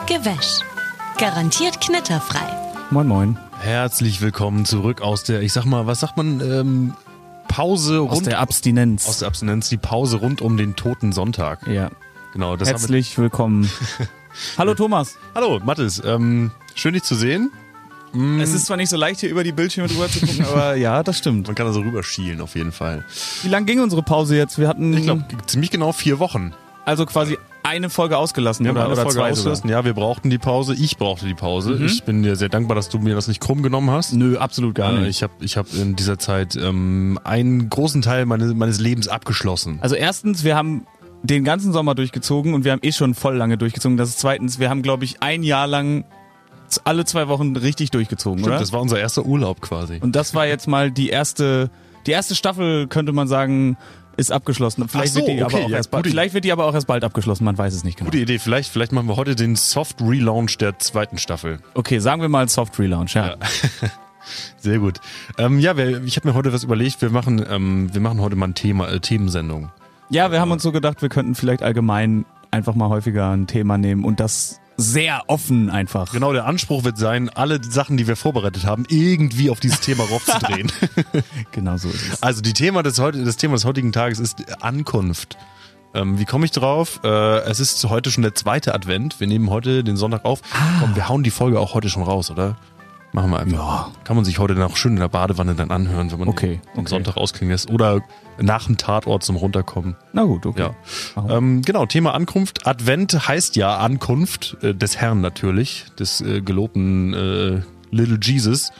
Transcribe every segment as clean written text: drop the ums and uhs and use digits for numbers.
Gewäsch. Garantiert knitterfrei. Moin moin. Herzlich willkommen zurück aus der, ich sag mal, was sagt man, Pause Aus der Abstinenz. Aus der Abstinenz, die Pause rund um den Toten Sonntag. Ja. Genau, das Herzlich willkommen. Hallo Thomas. Hallo Mathis, schön dich zu sehen. Es ist zwar nicht so leicht, hier über die Bildschirme drüber zu gucken, aber ja, das stimmt. Man kann da so rüberschielen auf jeden Fall. Wie lang ging unsere Pause jetzt? Wir hatten Ich glaube, ziemlich genau 4 Wochen. also quasi eine Folge ausgelassen Wir haben eine oder Folge zwei ausgelassen. sogar. Ja, wir brauchten die Pause. Ich brauchte die Pause. Ich bin dir sehr dankbar, dass du mir das nicht krumm genommen hast. Nö, absolut gar nicht. Ich hab in dieser Zeit einen großen Teil meines Lebens abgeschlossen. Also erstens, wir haben den ganzen Sommer durchgezogen und wir haben schon voll lange durchgezogen. Das ist zweitens, wir haben glaube ich ein Jahr lang alle 2 Wochen richtig durchgezogen, Stimmt, oder? das war unser erster Urlaub quasi. Und das war jetzt mal die erste Staffel, könnte man sagen, ist abgeschlossen. Vielleicht, Ach so, wird die okay, aber auch ja, erst bald, gute- vielleicht wird die aber auch erst bald abgeschlossen, man weiß es nicht genau. Gute Idee. Vielleicht machen wir heute den Soft Relaunch der 2. Staffel. Okay, sagen wir mal Soft Relaunch, ja. Sehr gut. Ich habe mir heute was überlegt. Wir machen heute mal ein Themensendung. Ja, wir haben uns so gedacht, wir könnten vielleicht allgemein einfach mal häufiger ein Thema nehmen und das sehr offen einfach. Genau, der Anspruch wird sein, alle Sachen, die wir vorbereitet haben, irgendwie auf dieses Thema raufzudrehen. Genau so ist es. Also das Thema des heutigen Tages ist Ankunft. Wie komme ich drauf? Es ist heute schon der 2. Advent. Wir nehmen heute den Sonntag auf. Komm, wir hauen die Folge auch heute schon raus, oder? Machen wir einfach. Ja. Kann man sich heute noch schön in der Badewanne dann anhören, wenn man den Sonntag ausklingen lässt. Oder nach dem Tatort zum Runterkommen. Na gut, okay. Ja. Genau, Thema Ankunft. Advent heißt ja Ankunft des Herrn natürlich, des gelobten Little Jesus.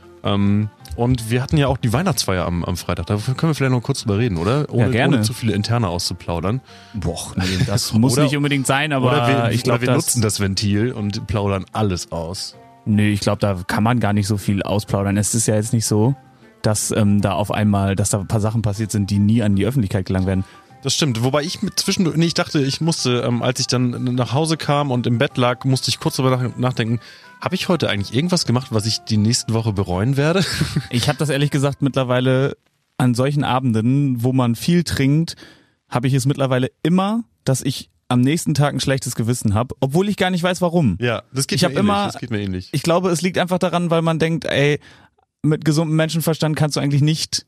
Und wir hatten ja auch die Weihnachtsfeier am Freitag. Da können wir vielleicht noch kurz drüber reden, oder? gerne. Ohne zu viele Interne auszuplaudern. Boah, nee, das muss nicht unbedingt sein, aber ich glaube, wir nutzen das Ventil und plaudern alles aus. Nö, ich glaube, da kann man gar nicht so viel ausplaudern. Es ist ja jetzt nicht so, dass da ein paar Sachen passiert sind, die nie an die Öffentlichkeit gelangt werden. Das stimmt. Wobei ich ich dachte, ich musste, als ich dann nach Hause kam und im Bett lag, musste ich kurz darüber nachdenken, habe ich heute eigentlich irgendwas gemacht, was ich die nächste Woche bereuen werde? Ich habe das ehrlich gesagt mittlerweile an solchen Abenden, wo man viel trinkt, habe ich es mittlerweile immer, dass ich am nächsten Tag ein schlechtes Gewissen habe, obwohl ich gar nicht weiß, warum. Ja, das geht mir ähnlich. Ich glaube, es liegt einfach daran, weil man denkt, ey, mit gesundem Menschenverstand kannst du eigentlich nicht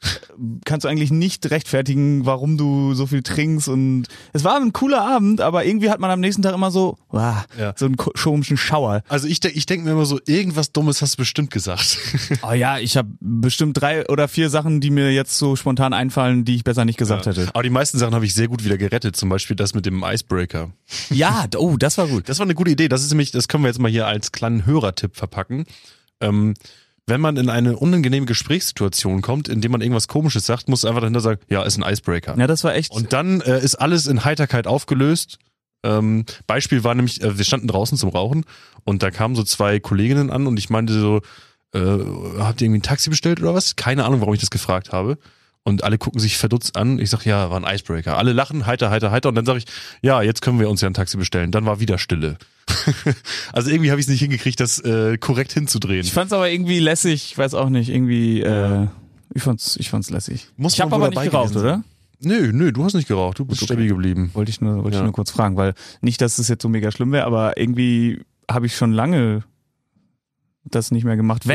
rechtfertigen, warum du so viel trinkst, und es war ein cooler Abend, aber irgendwie hat man am nächsten Tag immer so einen komischen Schauer. Also ich denk mir immer so, irgendwas Dummes hast du bestimmt gesagt. Oh ja, ich habe bestimmt 3 oder 4 Sachen, die mir jetzt so spontan einfallen, die ich besser nicht gesagt hätte. Aber die meisten Sachen habe ich sehr gut wieder gerettet, zum Beispiel das mit dem Icebreaker. Ja, das war gut. Das war eine gute Idee, das können wir jetzt mal hier als kleinen Hörertipp verpacken. Wenn man in eine unangenehme Gesprächssituation kommt, in dem man irgendwas Komisches sagt, muss einfach dahinter sagen, ja, ist ein Icebreaker. Ja, das war echt. Und dann ist alles in Heiterkeit aufgelöst. Beispiel war nämlich, wir standen draußen zum Rauchen und da kamen so 2 Kolleginnen an und ich meinte so, habt ihr irgendwie ein Taxi bestellt oder was? Keine Ahnung, warum ich das gefragt habe. Und alle gucken sich verdutzt an. Ich sag, ja, war ein Icebreaker. Alle lachen, heiter. Und dann sage ich, ja, jetzt können wir uns ja ein Taxi bestellen. Dann war wieder Stille. Also irgendwie habe ich es nicht hingekriegt, das korrekt hinzudrehen. Ich fand's aber irgendwie lässig, ich weiß auch nicht, irgendwie, ich fand's lässig. Ich habe aber nicht geraucht, oder? Nö, du hast nicht geraucht, du bist stabil geblieben. Wollte ich nur kurz fragen, weil nicht, dass es jetzt so mega schlimm wäre, aber irgendwie habe ich schon lange das nicht mehr gemacht.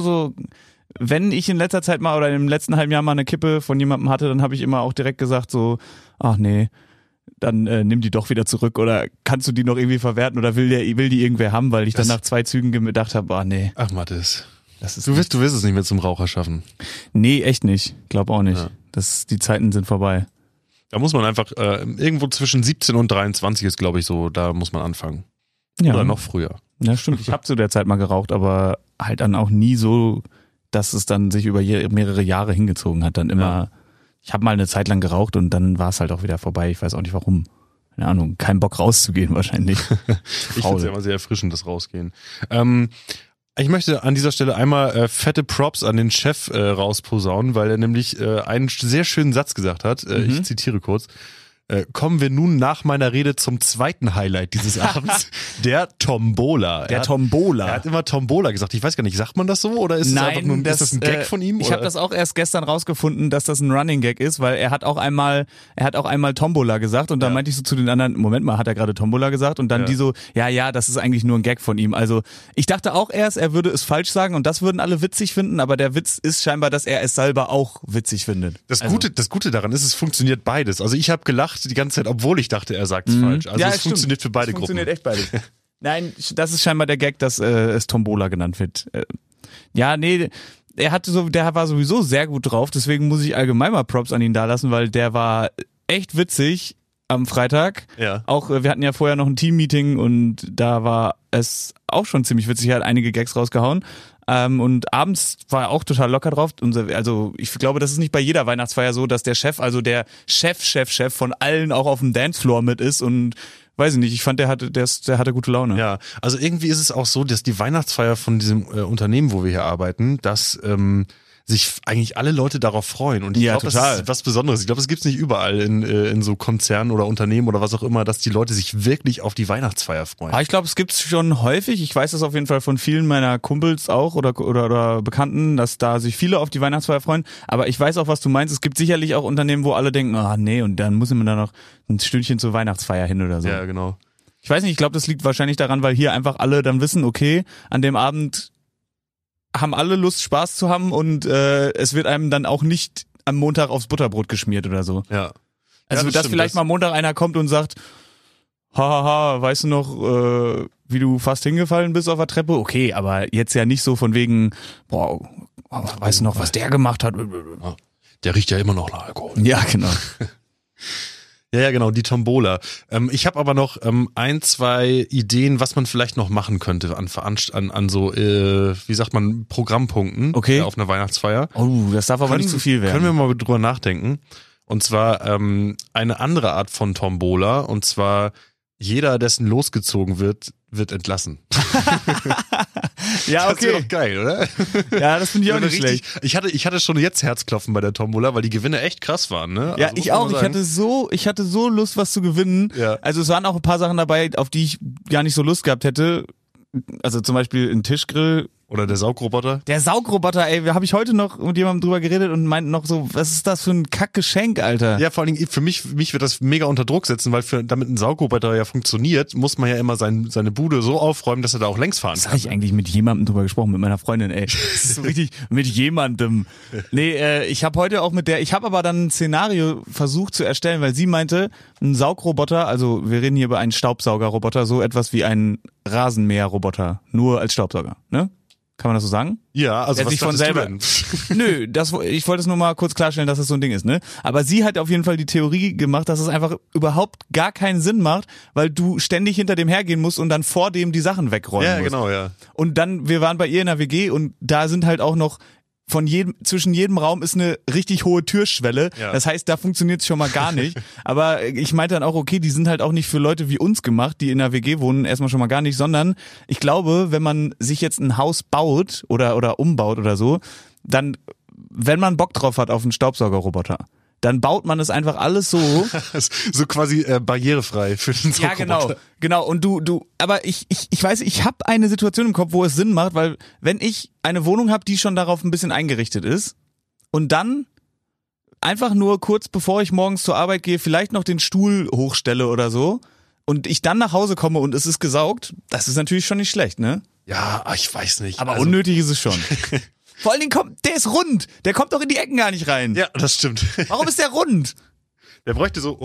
Wenn ich in letzter Zeit mal oder im letzten halben Jahr mal eine Kippe von jemandem hatte, dann habe ich immer auch direkt gesagt so, ach nee, dann nimm die doch wieder zurück, oder kannst du die noch irgendwie verwerten, oder will die irgendwer haben, weil ich dann nach 2 Zügen gedacht habe, ach nee. Ach Mathis, du wirst es nicht mehr zum Raucher schaffen. Nee, echt nicht. Glaub auch nicht. Ja. Die Zeiten sind vorbei. Da muss man einfach, irgendwo zwischen 17 und 23 ist, glaube ich, so, da muss man anfangen. Ja. Oder noch früher. Ja, stimmt. Ich habe zu der Zeit mal geraucht, aber halt dann auch nie so, dass es dann sich über mehrere Jahre hingezogen hat. Dann immer, ich habe mal eine Zeit lang geraucht und dann war es halt auch wieder vorbei. Ich weiß auch nicht warum. Keine Ahnung, kein Bock rauszugehen wahrscheinlich. Ich finde es ja immer sehr erfrischend, das Rausgehen. Ich möchte an dieser Stelle einmal fette Props an den Chef rausposaunen, weil er nämlich einen sehr schönen Satz gesagt hat. Ich zitiere kurz. kommen wir nun nach meiner Rede zum zweiten Highlight dieses Abends, der Tombola. Tombola. Er hat immer Tombola gesagt. Ich weiß gar nicht, sagt man das so oder ist es einfach nur ist das ein Gag von ihm? Ich habe das auch erst gestern rausgefunden, dass das ein Running Gag ist, weil er hat auch einmal Tombola gesagt und dann meinte ich so zu den anderen, Moment mal, hat er gerade Tombola gesagt? Und dann die so, ja, das ist eigentlich nur ein Gag von ihm. Also ich dachte auch erst, er würde es falsch sagen und das würden alle witzig finden, aber der Witz ist scheinbar, dass er es selber auch witzig findet. Das Gute daran ist, es funktioniert beides. Also ich habe gelacht die ganze Zeit, obwohl ich dachte, er sagt es falsch. Also es funktioniert für beide Gruppen. Funktioniert echt beides. Nein, das ist scheinbar der Gag, dass es Tombola genannt wird. Der war sowieso sehr gut drauf, deswegen muss ich allgemein mal Props an ihn dalassen, weil der war echt witzig am Freitag. Ja. Auch wir hatten ja vorher noch ein Team-Meeting und da war es auch schon ziemlich witzig, er hat einige Gags rausgehauen. Und abends war er auch total locker drauf. Also ich glaube, das ist nicht bei jeder Weihnachtsfeier so, dass der Chef, also der Chef von allen auch auf dem Dancefloor mit ist und weiß ich nicht, ich fand, der hatte gute Laune. Ja, also irgendwie ist es auch so, dass die Weihnachtsfeier von diesem Unternehmen, wo wir hier arbeiten, dass sich eigentlich alle Leute darauf freuen. Und ich glaube, das ist was Besonderes. Ich glaube, das gibt's nicht überall in so Konzernen oder Unternehmen oder was auch immer, dass die Leute sich wirklich auf die Weihnachtsfeier freuen. Aber ich glaube, es gibt's schon häufig. Ich weiß das auf jeden Fall von vielen meiner Kumpels auch oder Bekannten, dass da sich viele auf die Weihnachtsfeier freuen. Aber ich weiß auch, was du meinst. Es gibt sicherlich auch Unternehmen, wo alle denken, nee, und dann muss man da noch ein Stündchen zur Weihnachtsfeier hin oder so. Ja, genau. Ich weiß nicht, ich glaube, das liegt wahrscheinlich daran, weil hier einfach alle dann wissen, okay, an dem Abend haben alle Lust, Spaß zu haben und es wird einem dann auch nicht am Montag aufs Butterbrot geschmiert oder so. Ja. Also, dass vielleicht mal Montag einer kommt und sagt, hahaha, weißt du noch, wie du fast hingefallen bist auf der Treppe? Okay, aber jetzt ja nicht so von wegen, weißt du noch, was der gemacht hat? Der riecht ja immer noch nach Alkohol. Ja, genau. Ja, genau, die Tombola. Ich habe aber noch 1, 2 Ideen, was man vielleicht noch machen könnte an so, wie sagt man, Programmpunkten auf einer Weihnachtsfeier. Oh, das darf aber nicht zu viel werden. Können wir mal drüber nachdenken. Und zwar eine andere Art von Tombola. Und zwar jeder, dessen losgezogen wird entlassen. Ja, okay. Das wäre doch geil, oder? Ja, das finde ich auch nicht schlecht. Ich hatte schon jetzt Herzklopfen bei der Tombola, weil die Gewinne echt krass waren, ne? Ja, also, ich auch. Ich hatte so Lust, was zu gewinnen. Ja. Also es waren auch ein paar Sachen dabei, auf die ich gar nicht so Lust gehabt hätte. Also zum Beispiel ein Tischgrill. Oder der Saugroboter. Der Saugroboter, ey, habe ich heute noch mit jemandem drüber geredet und meinte noch so, was ist das für ein Kackgeschenk, Alter? Ja, vor allen Dingen, für mich wird das mega unter Druck setzen, weil damit ein Saugroboter ja funktioniert, muss man ja immer seine Bude so aufräumen, dass er da auch längs fahren kann. Habe ich eigentlich mit jemandem drüber gesprochen, mit meiner Freundin, ey. Das ist so richtig mit jemandem. Nee, ich habe heute auch ich habe aber dann ein Szenario versucht zu erstellen, weil sie meinte, ein Saugroboter, also wir reden hier über einen Staubsaugerroboter, so etwas wie ein Rasenmäherroboter, nur als Staubsauger, ne? Kann man das so sagen? Ja, also was sich von selber. Nö, ich wollte es nur mal kurz klarstellen, dass das so ein Ding ist, ne? Aber sie hat auf jeden Fall die Theorie gemacht, dass es einfach überhaupt gar keinen Sinn macht, weil du ständig hinter dem hergehen musst und dann vor dem die Sachen wegräumen musst. Ja, genau, ja. Und dann, wir waren bei ihr in der WG und da sind halt auch noch zwischen jedem Raum ist eine richtig hohe Türschwelle. Ja. Das heißt, da funktioniert es schon mal gar nicht. Aber ich meinte dann auch, okay, die sind halt auch nicht für Leute wie uns gemacht, die in der WG wohnen, erstmal schon mal gar nicht, sondern ich glaube, wenn man sich jetzt ein Haus baut oder umbaut oder so, dann, wenn man Bock drauf hat auf einen Staubsaugerroboter, dann baut man es einfach alles so. So quasi barrierefrei für den Saugroboter. Ja, genau. Und aber ich weiß, ich habe eine Situation im Kopf, wo es Sinn macht, weil wenn ich eine Wohnung habe, die schon darauf ein bisschen eingerichtet ist und dann einfach nur kurz bevor ich morgens zur Arbeit gehe, vielleicht noch den Stuhl hochstelle oder so und ich dann nach Hause komme und es ist gesaugt, das ist natürlich schon nicht schlecht, ne? Ja, ich weiß nicht. Aber unnötig ist es schon. Vor allen Dingen der ist rund. Der kommt doch in die Ecken gar nicht rein. Ja, das stimmt. Warum ist der rund? Der bräuchte so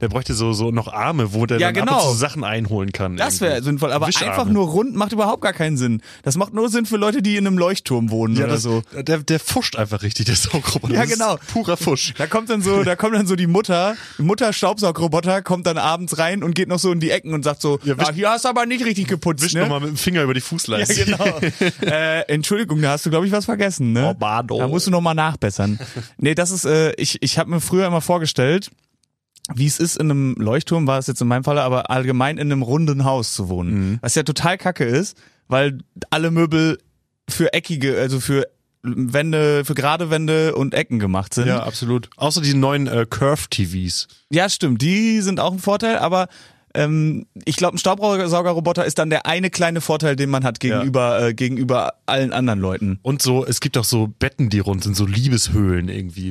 noch Arme, wo der dann ab und zu Sachen einholen kann. Das wäre sinnvoll, aber einfach nur rund macht überhaupt gar keinen Sinn. Das macht nur Sinn für Leute, die in einem Leuchtturm wohnen oder so. Der fuscht einfach richtig, der Saugroboter. Ja, genau. Purer Fusch. Da kommt dann so die Mutter Staubsaugroboter kommt dann abends rein und geht noch so in die Ecken und sagt so, hier hast du aber nicht richtig geputzt, wisch ne? nochmal mit dem Finger über die Fußleiste. Ja, genau. Entschuldigung, da hast du, glaube ich, was vergessen, ne? Oh, Bardo. Da musst du nochmal nachbessern. Nee, das ist, ich habe mir früher immer vorgestellt, wie es ist, in einem Leuchtturm, war es jetzt in meinem Fall, aber allgemein in einem runden Haus zu wohnen. Was ja total kacke ist, weil alle Möbel für Wände, für gerade Wände und Ecken gemacht sind. Ja, absolut. Außer die neuen Curve-TVs. Ja, stimmt, die sind auch ein Vorteil, aber ich glaube, ein Staubsaugerroboter ist dann der eine kleine Vorteil, den man hat gegenüber allen anderen Leuten. Und so, es gibt auch so Betten, die rund sind, so Liebeshöhlen irgendwie.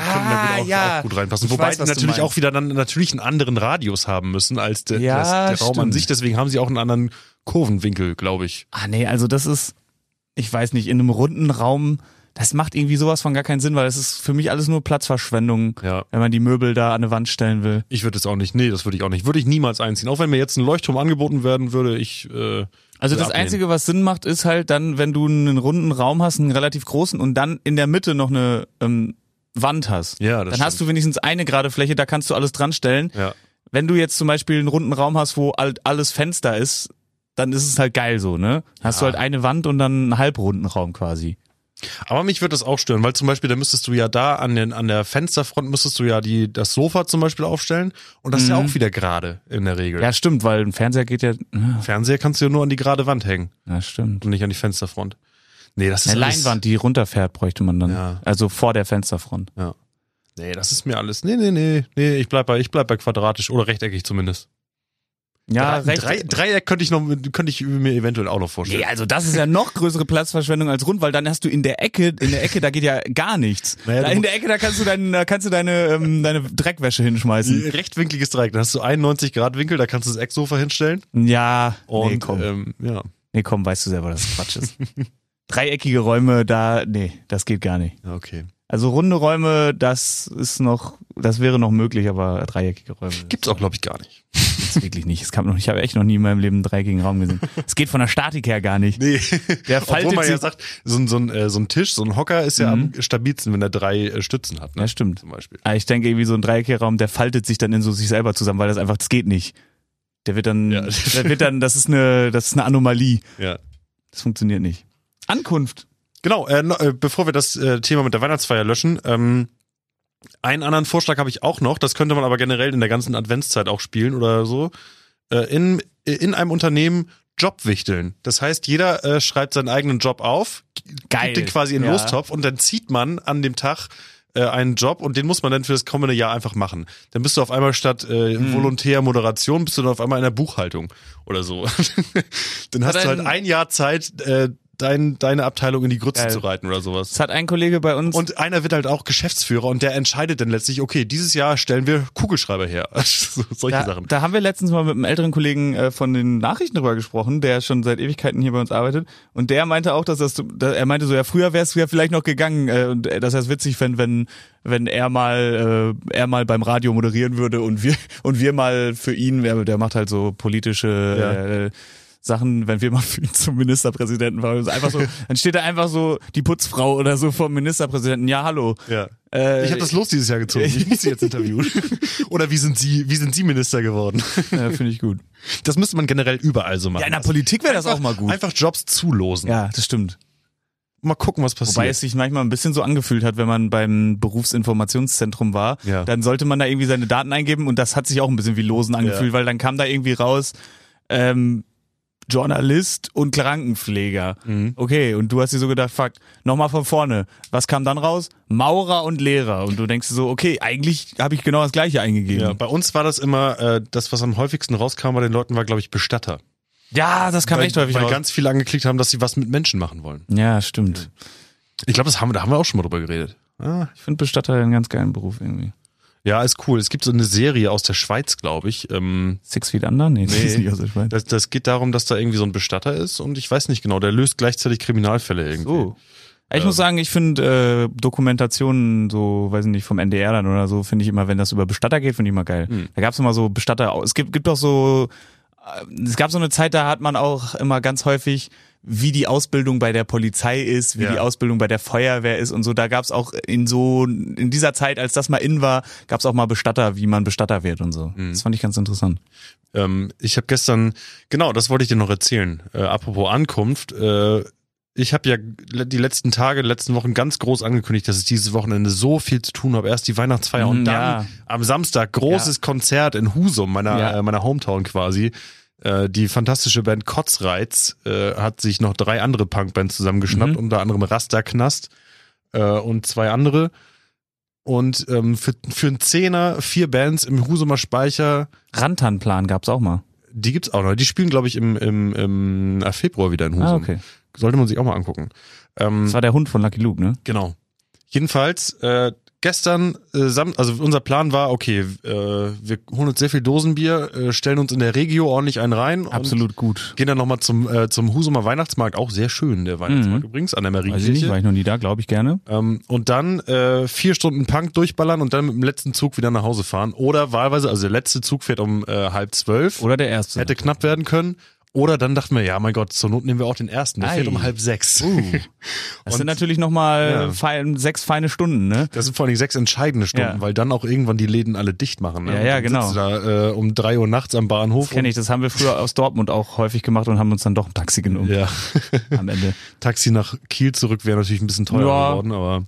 Auch gut reinpassen. Wobei die natürlich auch wieder dann natürlich einen anderen Radius haben müssen als der Raum an sich. Deswegen haben sie auch einen anderen Kurvenwinkel, glaube ich. Nee, also das ist, ich weiß nicht, in einem runden Raum, das macht irgendwie sowas von gar keinen Sinn, weil das ist für mich alles nur Platzverschwendung, wenn man die Möbel da an eine Wand stellen will. Ich würde das auch nicht, das würde ich auch nicht. Würde ich niemals einziehen. Auch wenn mir jetzt ein Leuchtturm angeboten werden würde, also das Einzige, was Sinn macht, ist halt dann, wenn du einen runden Raum hast, einen relativ großen und dann in der Mitte noch eine Wand hast. Ja, das dann hast du wenigstens eine gerade Fläche, da kannst du alles dran stellen. Ja. Wenn du jetzt zum Beispiel einen runden Raum hast, wo halt alles Fenster ist, dann ist es halt geil so, ne? Hast du halt eine Wand und dann einen halbrunden Raum quasi. Aber mich würde das auch stören, weil zum Beispiel, da müsstest du ja da an der Fensterfront müsstest du ja das Sofa zum Beispiel aufstellen und das ist ja auch wieder gerade in der Regel. Ja, stimmt, weil ein Fernseher geht ja. Fernseher kannst du ja nur an die gerade Wand hängen. Ja, stimmt. Und nicht an die Fensterfront. Nee, das ist eine Leinwand, die runterfährt, bräuchte man dann. Ja. Also vor der Fensterfront. Ja. Nee, das ist mir alles. Nee, ich bleib bei quadratisch oder rechteckig zumindest. Ja, Dreieck könnte ich mir eventuell auch noch vorstellen. Nee, also das ist ja noch größere Platzverschwendung als rund, weil dann hast du in der Ecke, da geht ja gar nichts. Naja, in der Ecke, da kannst du deine Dreckwäsche hinschmeißen. Rechtwinkliges Dreieck, da hast du 91 Grad Winkel, da kannst du das Ecksofa hinstellen. Ja, und, nee, komm. Ja. Nee, komm, weißt du selber, dass das Quatsch ist. Dreieckige Räume, das geht gar nicht. Okay. Also runde Räume, das wäre noch möglich, aber dreieckige Räume. Gibt's auch, glaube ich, gar nicht. Gibt's wirklich nicht. Ich habe echt noch nie in meinem Leben einen dreieckigen Raum gesehen. Es geht von der Statik her gar nicht. Nee. Der faltet obwohl man sich. Ja sagt, so ein Tisch, so ein Hocker ist ja am stabilsten, wenn er 3 Stützen hat. Ne? Ja, stimmt. Zum Beispiel. Aber ich denke irgendwie so ein dreieckiger Raum, der faltet sich dann in so sich selber zusammen, weil das geht nicht. Das ist eine Anomalie. Ja. Das funktioniert nicht. Ankunft. Genau, bevor wir das Thema mit der Weihnachtsfeier löschen, einen anderen Vorschlag habe ich auch noch, das könnte man aber generell in der ganzen Adventszeit auch spielen oder so, in einem Unternehmen Jobwichteln. Das heißt, jeder schreibt seinen eigenen Job auf, gibt den quasi in den Lostopf und dann zieht man an dem Tag einen Job und den muss man dann für das kommende Jahr einfach machen. Dann bist du auf einmal statt Volontär Moderation, bist du dann auf einmal in der Buchhaltung oder so. Dann hast du halt ein Jahr Zeit, deine Abteilung in die Grütze zu reiten oder sowas. Das hat ein Kollege bei uns. Und einer wird halt auch Geschäftsführer und der entscheidet dann letztlich, okay, dieses Jahr stellen wir Kugelschreiber her. Solche Sachen. Da haben wir letztens mal mit einem älteren Kollegen von den Nachrichten drüber gesprochen, der schon seit Ewigkeiten hier bei uns arbeitet. Und der meinte auch, er meinte so, ja, früher wäre es ja vielleicht noch gegangen, und dass er es witzig fände, wenn er mal beim Radio moderieren würde und wir mal für ihn, der macht halt so politische Sachen, wenn wir mal für ihn zum Ministerpräsidenten waren. Einfach so, dann steht da einfach so die Putzfrau oder so vom Ministerpräsidenten. Ja, hallo. Ja. Ich habe das Los dieses Jahr gezogen. Ich muss sie jetzt interviewen. Oder wie sind Sie Minister geworden? Ja, finde ich gut. Das müsste man generell überall so machen. Ja, in der Politik wäre das auch mal gut. Einfach Jobs zulosen. Ja, das stimmt. Mal gucken, was passiert. Wobei es sich manchmal ein bisschen so angefühlt hat, wenn man beim Berufsinformationszentrum war, dann sollte man da irgendwie seine Daten eingeben und das hat sich auch ein bisschen wie Losen angefühlt, weil dann kam da irgendwie raus, Journalist und Krankenpfleger. Mhm. Okay, und du hast dir so gedacht, fuck, nochmal von vorne. Was kam dann raus? Maurer und Lehrer. Und du denkst dir so, okay, eigentlich habe ich genau das Gleiche eingegeben. Ja, bei uns war das immer, das, was am häufigsten rauskam bei den Leuten, war, glaube ich, Bestatter. Ja, das kam echt häufig raus. Weil ganz viele angeklickt haben, dass sie was mit Menschen machen wollen. Ja, stimmt. Ich glaube, da haben wir auch schon mal drüber geredet. Ich finde Bestatter einen ganz geilen Beruf irgendwie. Ja, ist cool. Es gibt so eine Serie aus der Schweiz, glaube ich. 6 Feet Under? Nee, das ist nicht aus der Schweiz. Das geht darum, dass da irgendwie so ein Bestatter ist und ich weiß nicht genau, der löst gleichzeitig Kriminalfälle irgendwie. So. Ich muss sagen, ich finde Dokumentationen so, weiß ich nicht, vom NDR dann oder so, finde ich immer, wenn das über Bestatter geht, finde ich immer geil. Da gab es immer so Bestatter, es gibt auch so, es gab so eine Zeit, da hat man auch immer ganz häufig, wie die Ausbildung bei der Polizei ist, wie die Ausbildung bei der Feuerwehr ist und so. Da gab's auch in dieser Zeit, als das mal in war, gab's auch mal Bestatter, wie man Bestatter wird und so. Das fand ich ganz interessant. Ich habe gestern, genau, das wollte ich dir noch erzählen. Apropos Ankunft, ich habe ja die letzten Wochen ganz groß angekündigt, dass ich dieses Wochenende so viel zu tun habe. Erst die Weihnachtsfeier und dann am Samstag großes Konzert in Husum, meiner Hometown quasi. Die fantastische Band Kotzreiz hat sich noch 3 andere Punkbands zusammengeschnappt, unter anderem Rasterknast und 2 andere. Und für einen Zehner 4 Bands im Husumer Speicher. Rantanplan gab's auch mal. Die gibt's auch noch. Die spielen, glaube ich, im Februar wieder in Husum. Ah, okay. Sollte man sich auch mal angucken. Das war der Hund von Lucky Luke, ne? Genau. Jedenfalls, gestern, also unser Plan war, okay, wir holen uns sehr viel Dosenbier, stellen uns in der Regio ordentlich einen rein. Absolut gut. Gehen dann nochmal zum Husumer Weihnachtsmarkt, auch sehr schön, der Weihnachtsmarkt übrigens, an der Weiß ich nicht, Marienkirche. war ich noch nie da, glaube ich gerne. Und dann 4 Stunden Punk durchballern und dann mit dem letzten Zug wieder nach Hause fahren. Oder wahlweise, also der letzte Zug fährt um 11:30. Oder der erste. Hätte knapp werden können. Oder dann dachten wir, ja, mein Gott, zur Not nehmen wir auch den ersten. Der fährt um 5:30. Das sind natürlich nochmal 6 feine Stunden, ne? Das sind vor allem 6 entscheidende Stunden, weil dann auch irgendwann die Läden alle dicht machen. Ne? Ja, und dann genau. sitzt du da um 3 Uhr nachts am Bahnhof. Das kenne ich, das haben wir früher aus Dortmund auch häufig gemacht und haben uns dann doch ein Taxi genommen. Ja. Am Ende. Taxi nach Kiel zurück wäre natürlich ein bisschen teurer geworden, aber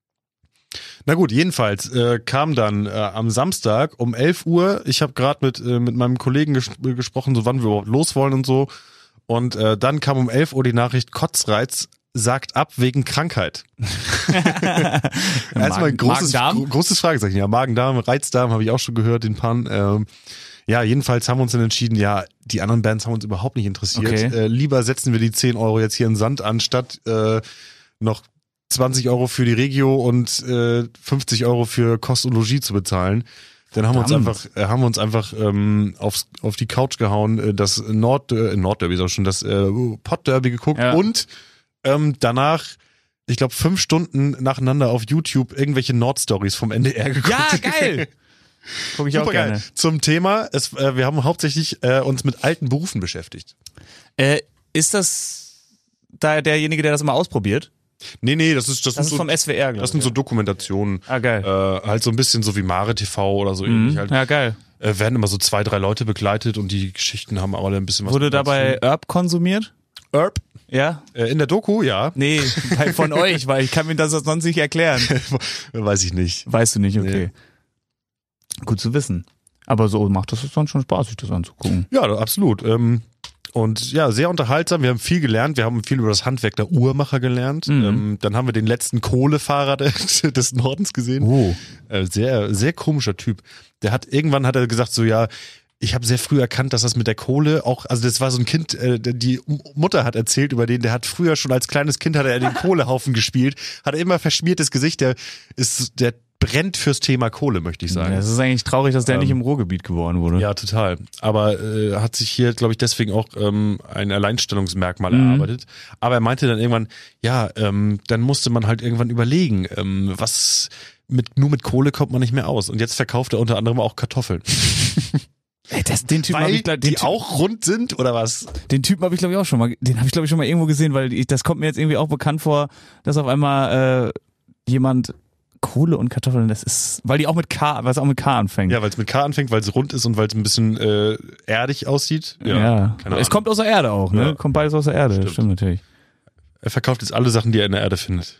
na gut, jedenfalls kam dann am Samstag um 11 Uhr, ich habe gerade mit meinem Kollegen gesprochen, so wann wir überhaupt los wollen und so. Und dann kam um 11 Uhr die Nachricht, Kotzreiz sagt ab wegen Krankheit. Erstmal ein großes Fragezeichen. Ja, Magen-Darm, Reizdarm habe ich auch schon gehört, den Pan. Ja, jedenfalls haben wir uns dann entschieden, ja, die anderen Bands haben uns überhaupt nicht interessiert. Okay. Lieber setzen wir die 10 Euro jetzt hier in den Sand, anstatt noch 20 Euro für die Regio und 50 Euro für Kost und Logis zu bezahlen. Dann haben wir uns einfach auf die Couch gehauen, das Nordderby ist auch schon, das Pottderby geguckt und danach, ich glaube 5 Stunden nacheinander auf YouTube irgendwelche Nordstories vom NDR geguckt. Ja, geil! Guck ich auch gerne. Geil. Zum Thema, wir haben hauptsächlich uns mit alten Berufen beschäftigt. Ist das da derjenige, der das immer ausprobiert? Nee, das ist so, vom SWR, glaube ich. Das sind so Dokumentationen. Ah, geil. Halt so ein bisschen so wie Mare TV oder so ähnlich. Halt. Ja, geil. Werden immer so 2, 3 Leute begleitet und die Geschichten haben alle ein bisschen was. Wurde dabei Herb konsumiert? Herb? Ja. In der Doku, ja. Nee, von euch, weil ich kann mir das sonst nicht erklären. Weiß ich nicht. Weißt du nicht, okay. Nee. Gut zu wissen. Aber so macht das dann schon Spaß, sich das anzugucken. Ja, absolut. Und ja, sehr unterhaltsam. Wir haben viel gelernt. Wir haben viel über das Handwerk der Uhrmacher gelernt. Dann haben wir den letzten Kohlefahrer des Nordens gesehen. Oh. Sehr, sehr komischer Typ. Irgendwann hat er gesagt so, ja, ich habe sehr früh erkannt, dass das mit der Kohle auch, also das war so ein Kind, die Mutter hat erzählt über den, der hat früher schon als kleines Kind hat er den Kohlehaufen gespielt, hat immer verschmiertes Gesicht, der brennt fürs Thema Kohle, möchte ich sagen. Ja, es ist eigentlich traurig, dass der nicht im Ruhrgebiet geboren wurde. Ja, total. Aber hat sich hier, glaube ich, deswegen auch ein Alleinstellungsmerkmal erarbeitet. Aber er meinte dann irgendwann, ja, dann musste man halt irgendwann überlegen, nur mit Kohle kommt man nicht mehr aus. Und jetzt verkauft er unter anderem auch Kartoffeln. Den Typen weil die auch rund sind oder was? Den Typen habe ich glaube ich auch schon mal, irgendwo gesehen, weil das kommt mir jetzt irgendwie auch bekannt vor, dass auf einmal jemand Kohle und Kartoffeln, das ist, weil die auch mit K, weil es auch mit K anfängt. Ja, weil es mit K anfängt, weil es rund ist und weil es ein bisschen erdig aussieht. Ja. Es kommt aus der Erde auch, ne? Ja. Kommt beides aus der Erde, stimmt natürlich. Er verkauft jetzt alle Sachen, die er in der Erde findet.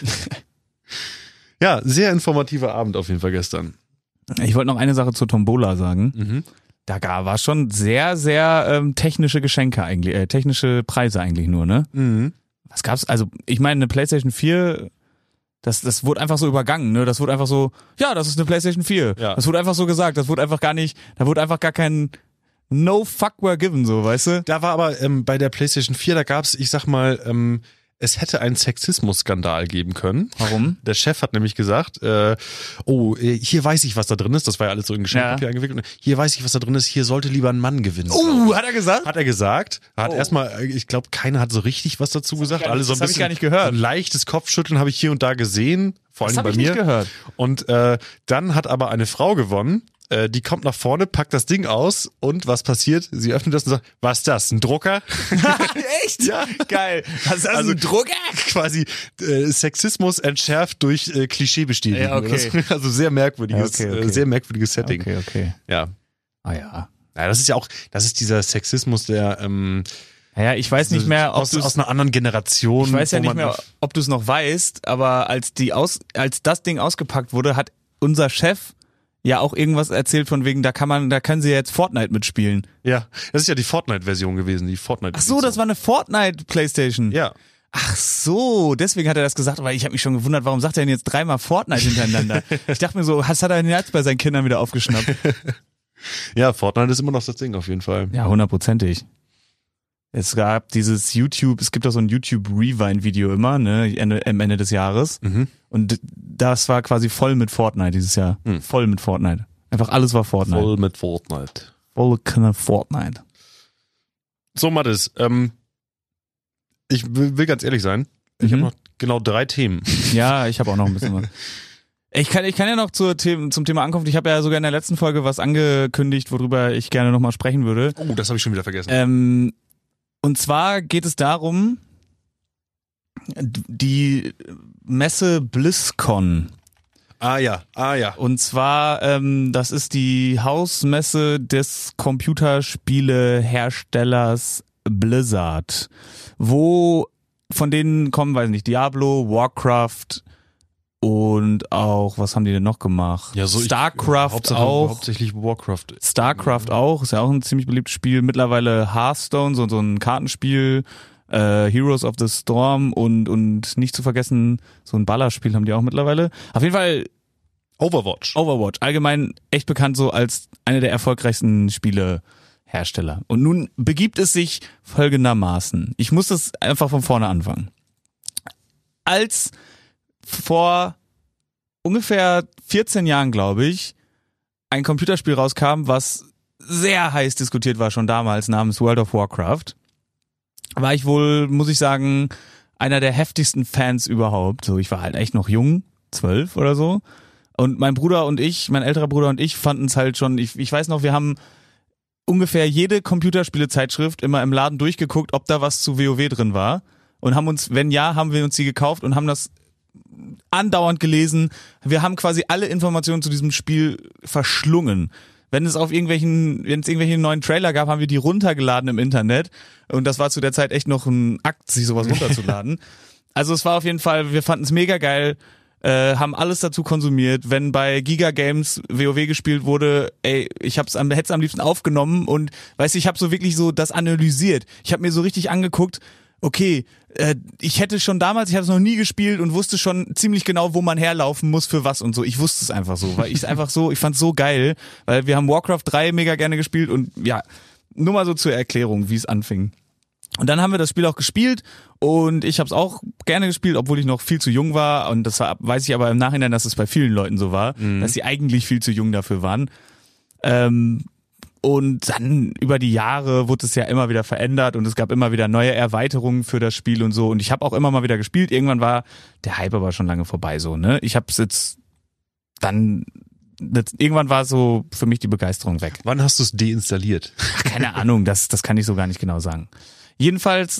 Ja, sehr informativer Abend auf jeden Fall gestern. Ich wollte noch eine Sache zur Tombola sagen. Da war schon sehr, sehr technische Geschenke eigentlich, technische Preise eigentlich nur, ne? Was gab's? Also, ich meine, eine PlayStation 4, das wurde einfach so übergangen, ne? Das wurde einfach so, ja, das ist eine PlayStation 4. Ja. Das wurde einfach so gesagt, da wurde einfach gar kein No fuck were given, so, weißt du? Da war aber bei der PlayStation 4, da gab's, ich sag mal, es hätte einen Sexismus-Skandal geben können. Warum? Der Chef hat nämlich gesagt, hier weiß ich, was da drin ist. Das war ja alles so in Geschenkpapier eingewickelt. Hier weiß ich, was da drin ist. Hier sollte lieber ein Mann gewinnen. Hat er gesagt? Hat er gesagt. Hat erstmal, ich glaube, keiner hat so richtig was dazu gesagt. Alle so ein das habe ich gar nicht gehört. So ein leichtes Kopfschütteln habe ich hier und da gesehen. Vor allem bei mir. Nicht gehört. Und dann hat aber eine Frau gewonnen. Die kommt nach vorne, packt das Ding aus und was passiert? Sie öffnet das und sagt, was ist das, ein Drucker? Echt? Ja. Geil. Was ist das, ein Drucker? Quasi Sexismus entschärft durch Klischeebestätigung. Ja, okay. Also sehr merkwürdiges, sehr merkwürdiges Setting. Okay. Ja. Ah ja. Ja, das ist dieser Sexismus, der ja, ich weiß nicht mehr, aus einer anderen Generation. Ich weiß ja nicht mehr, ob du es noch weißt, aber als das Ding ausgepackt wurde, hat unser Chef ja auch irgendwas erzählt von wegen, da können sie ja jetzt Fortnite mitspielen. Ja, das ist ja die Fortnite-Version gewesen, die Fortnite. Ach so, das war eine Fortnite-Playstation. Ja. Ach so, deswegen hat er das gesagt, aber ich habe mich schon gewundert, warum sagt er denn jetzt 3-mal Fortnite hintereinander? Ich dachte mir so, was hat er denn jetzt bei seinen Kindern wieder aufgeschnappt? Ja, Fortnite ist immer noch das Ding auf jeden Fall. Ja, 100%. Es gab es gibt auch so ein YouTube-Rewind-Video immer, ne, am Ende des Jahres. Mhm. Und das war quasi voll mit Fortnite dieses Jahr. Voll mit Fortnite. Einfach alles war Fortnite. Voll mit Fortnite. Voll keine Fortnite. So, Mathis, ich will ganz ehrlich sein. Ich habe noch genau 3 Themen. Ja, ich habe auch noch ein bisschen was. Ich kann ja noch zum Thema Ankunft. Ich habe ja sogar in der letzten Folge was angekündigt, worüber ich gerne nochmal sprechen würde. Oh, das habe ich schon wieder vergessen. Und zwar geht es darum, die Messe BlizzCon. Ah ja. Und zwar, das ist die Hausmesse des Computerspieleherstellers Blizzard, wo von denen kommen, weiß nicht, Diablo, Warcraft und auch, was haben die denn noch gemacht? Ja, so StarCraft auch. Hauptsächlich Warcraft. StarCraft auch, ist ja auch ein ziemlich beliebtes Spiel. Mittlerweile Hearthstone, so ein Kartenspiel, Heroes of the Storm und nicht zu vergessen, so ein Ballerspiel haben die auch mittlerweile. Auf jeden Fall Overwatch. Allgemein echt bekannt so als eine der erfolgreichsten Spielehersteller. Und nun begibt es sich folgendermaßen. Ich muss das einfach von vorne anfangen. Als vor ungefähr 14 Jahren, glaube ich, ein Computerspiel rauskam, was sehr heiß diskutiert war schon damals, namens World of Warcraft, war ich wohl, muss ich sagen, einer der heftigsten Fans überhaupt. So, ich war halt echt noch jung, 12 oder so. Und mein älterer Bruder und ich fanden es halt schon, ich weiß noch, wir haben ungefähr jede Computerspiele-Zeitschrift immer im Laden durchgeguckt, ob da was zu WoW drin war. Und haben uns, wenn ja, haben wir uns die gekauft und haben das andauernd gelesen. Wir haben quasi alle Informationen zu diesem Spiel verschlungen. Wenn es irgendwelche neuen Trailer gab, haben wir die runtergeladen im Internet. Und das war zu der Zeit echt noch ein Akt, sich sowas runterzuladen. Also es war auf jeden Fall, wir fanden es mega geil, haben alles dazu konsumiert. Wenn bei Giga Games WoW gespielt wurde, hätte es am liebsten aufgenommen und ich habe so wirklich so das analysiert. Ich habe mir so richtig angeguckt, okay, ich habe es noch nie gespielt und wusste schon ziemlich genau, wo man herlaufen muss für was und so. Ich wusste es einfach so, weil ich fand es so geil, weil wir haben Warcraft 3 mega gerne gespielt und ja, nur mal so zur Erklärung, wie es anfing. Und dann haben wir das Spiel auch gespielt und ich habe es auch gerne gespielt, obwohl ich noch viel zu jung war und weiß ich aber im Nachhinein, dass es bei vielen Leuten so war, dass sie eigentlich viel zu jung dafür waren. Und dann über die Jahre wurde es ja immer wieder verändert und es gab immer wieder neue Erweiterungen für das Spiel und so. Und ich habe auch immer mal wieder gespielt. Irgendwann war der Hype aber schon lange vorbei, so, ne? Irgendwann war so für mich die Begeisterung weg. Wann hast du es deinstalliert? Ach, keine Ahnung, das kann ich so gar nicht genau sagen. Jedenfalls,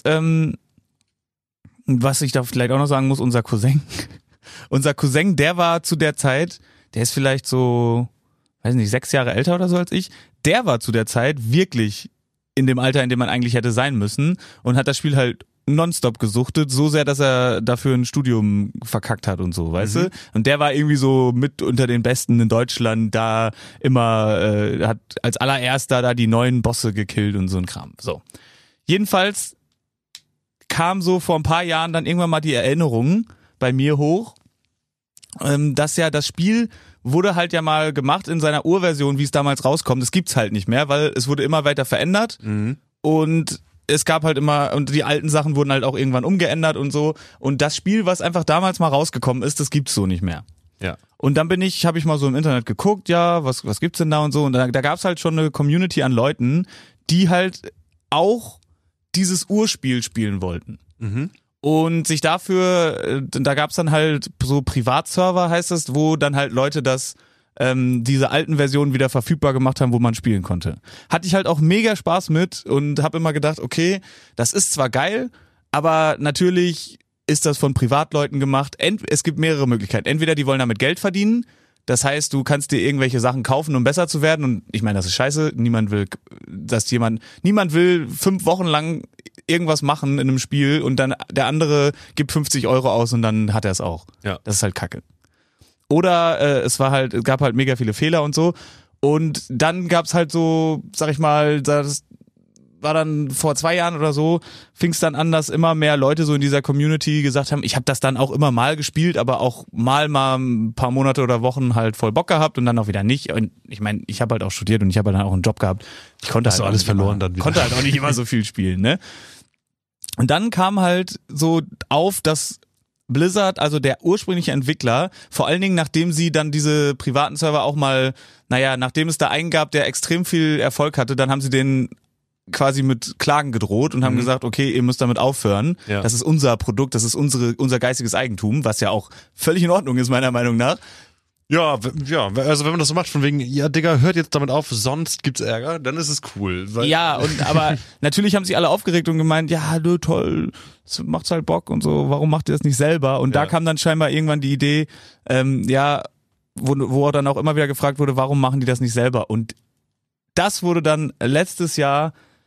was ich da vielleicht auch noch sagen muss, unser Cousin, der war zu der Zeit, der ist vielleicht so, weiß nicht, 6 Jahre älter oder so als ich, der war zu der Zeit wirklich in dem Alter, in dem man eigentlich hätte sein müssen und hat das Spiel halt nonstop gesuchtet, so sehr, dass er dafür ein Studium verkackt hat und so, weißt du? Und der war irgendwie so mit unter den Besten in Deutschland, da immer, hat als allererster da die neuen Bosse gekillt und so ein Kram. So. Jedenfalls kam so vor ein paar Jahren dann irgendwann mal die Erinnerung bei mir hoch, dass ja das Spiel wurde halt ja mal gemacht in seiner Urversion, wie es damals rauskommt. Das gibt's halt nicht mehr, weil es wurde immer weiter verändert und es gab halt immer, und die alten Sachen wurden halt auch irgendwann umgeändert und so. Und das Spiel, was einfach damals mal rausgekommen ist, das gibt's so nicht mehr. Ja. Und dann habe ich mal so im Internet geguckt, ja, was gibt's denn da und so. Und da gab's halt schon eine Community an Leuten, die halt auch dieses Urspiel spielen wollten. Und sich dafür, da gab's dann halt so Privatserver, heißt das, wo dann halt Leute diese alten Versionen wieder verfügbar gemacht haben, wo man spielen konnte. Hatte ich halt auch mega Spaß mit und habe immer gedacht, okay, das ist zwar geil, aber natürlich ist das von Privatleuten gemacht. Es gibt mehrere Möglichkeiten. Entweder die wollen damit Geld verdienen, das heißt, du kannst dir irgendwelche Sachen kaufen, um besser zu werden. Und ich meine, das ist scheiße. Niemand will 5 Wochen lang irgendwas machen in einem Spiel und dann der andere gibt 50 € aus und dann hat er es auch. Ja. Das ist halt Kacke. Oder es gab halt mega viele Fehler und so. Und dann gab's halt so, sag ich mal, das war dann vor 2 Jahren oder so, fing es dann an, dass immer mehr Leute so in dieser Community gesagt haben, ich habe das dann auch immer mal gespielt, aber auch mal ein paar Monate oder Wochen halt voll Bock gehabt und dann auch wieder nicht. Und ich meine, ich habe halt auch studiert und ich habe halt dann auch einen Job gehabt. Ich konnte Hast halt du alles verloren dann wieder. Konnte halt auch nicht immer so viel spielen, ne? Und dann kam halt so auf, dass Blizzard, also der ursprüngliche Entwickler, vor allen Dingen nachdem sie dann diese privaten Server auch mal, nachdem es da einen gab, der extrem viel Erfolg hatte, dann haben sie den quasi mit Klagen gedroht und haben gesagt, okay, ihr müsst damit aufhören. Ja. Das ist unser Produkt, das ist unser geistiges Eigentum, was ja auch völlig in Ordnung ist, meiner Meinung nach. Ja, also wenn man das so macht, von wegen, ja Digga, hört jetzt damit auf, sonst gibt's Ärger, dann ist es cool. Ja, aber natürlich haben sich alle aufgeregt und gemeint, ja, toll, das macht's halt Bock und so, warum macht ihr das nicht selber? Und da kam dann scheinbar irgendwann die Idee, wo dann auch immer wieder gefragt wurde, warum machen die das nicht selber? Und das wurde dann letztes Jahr,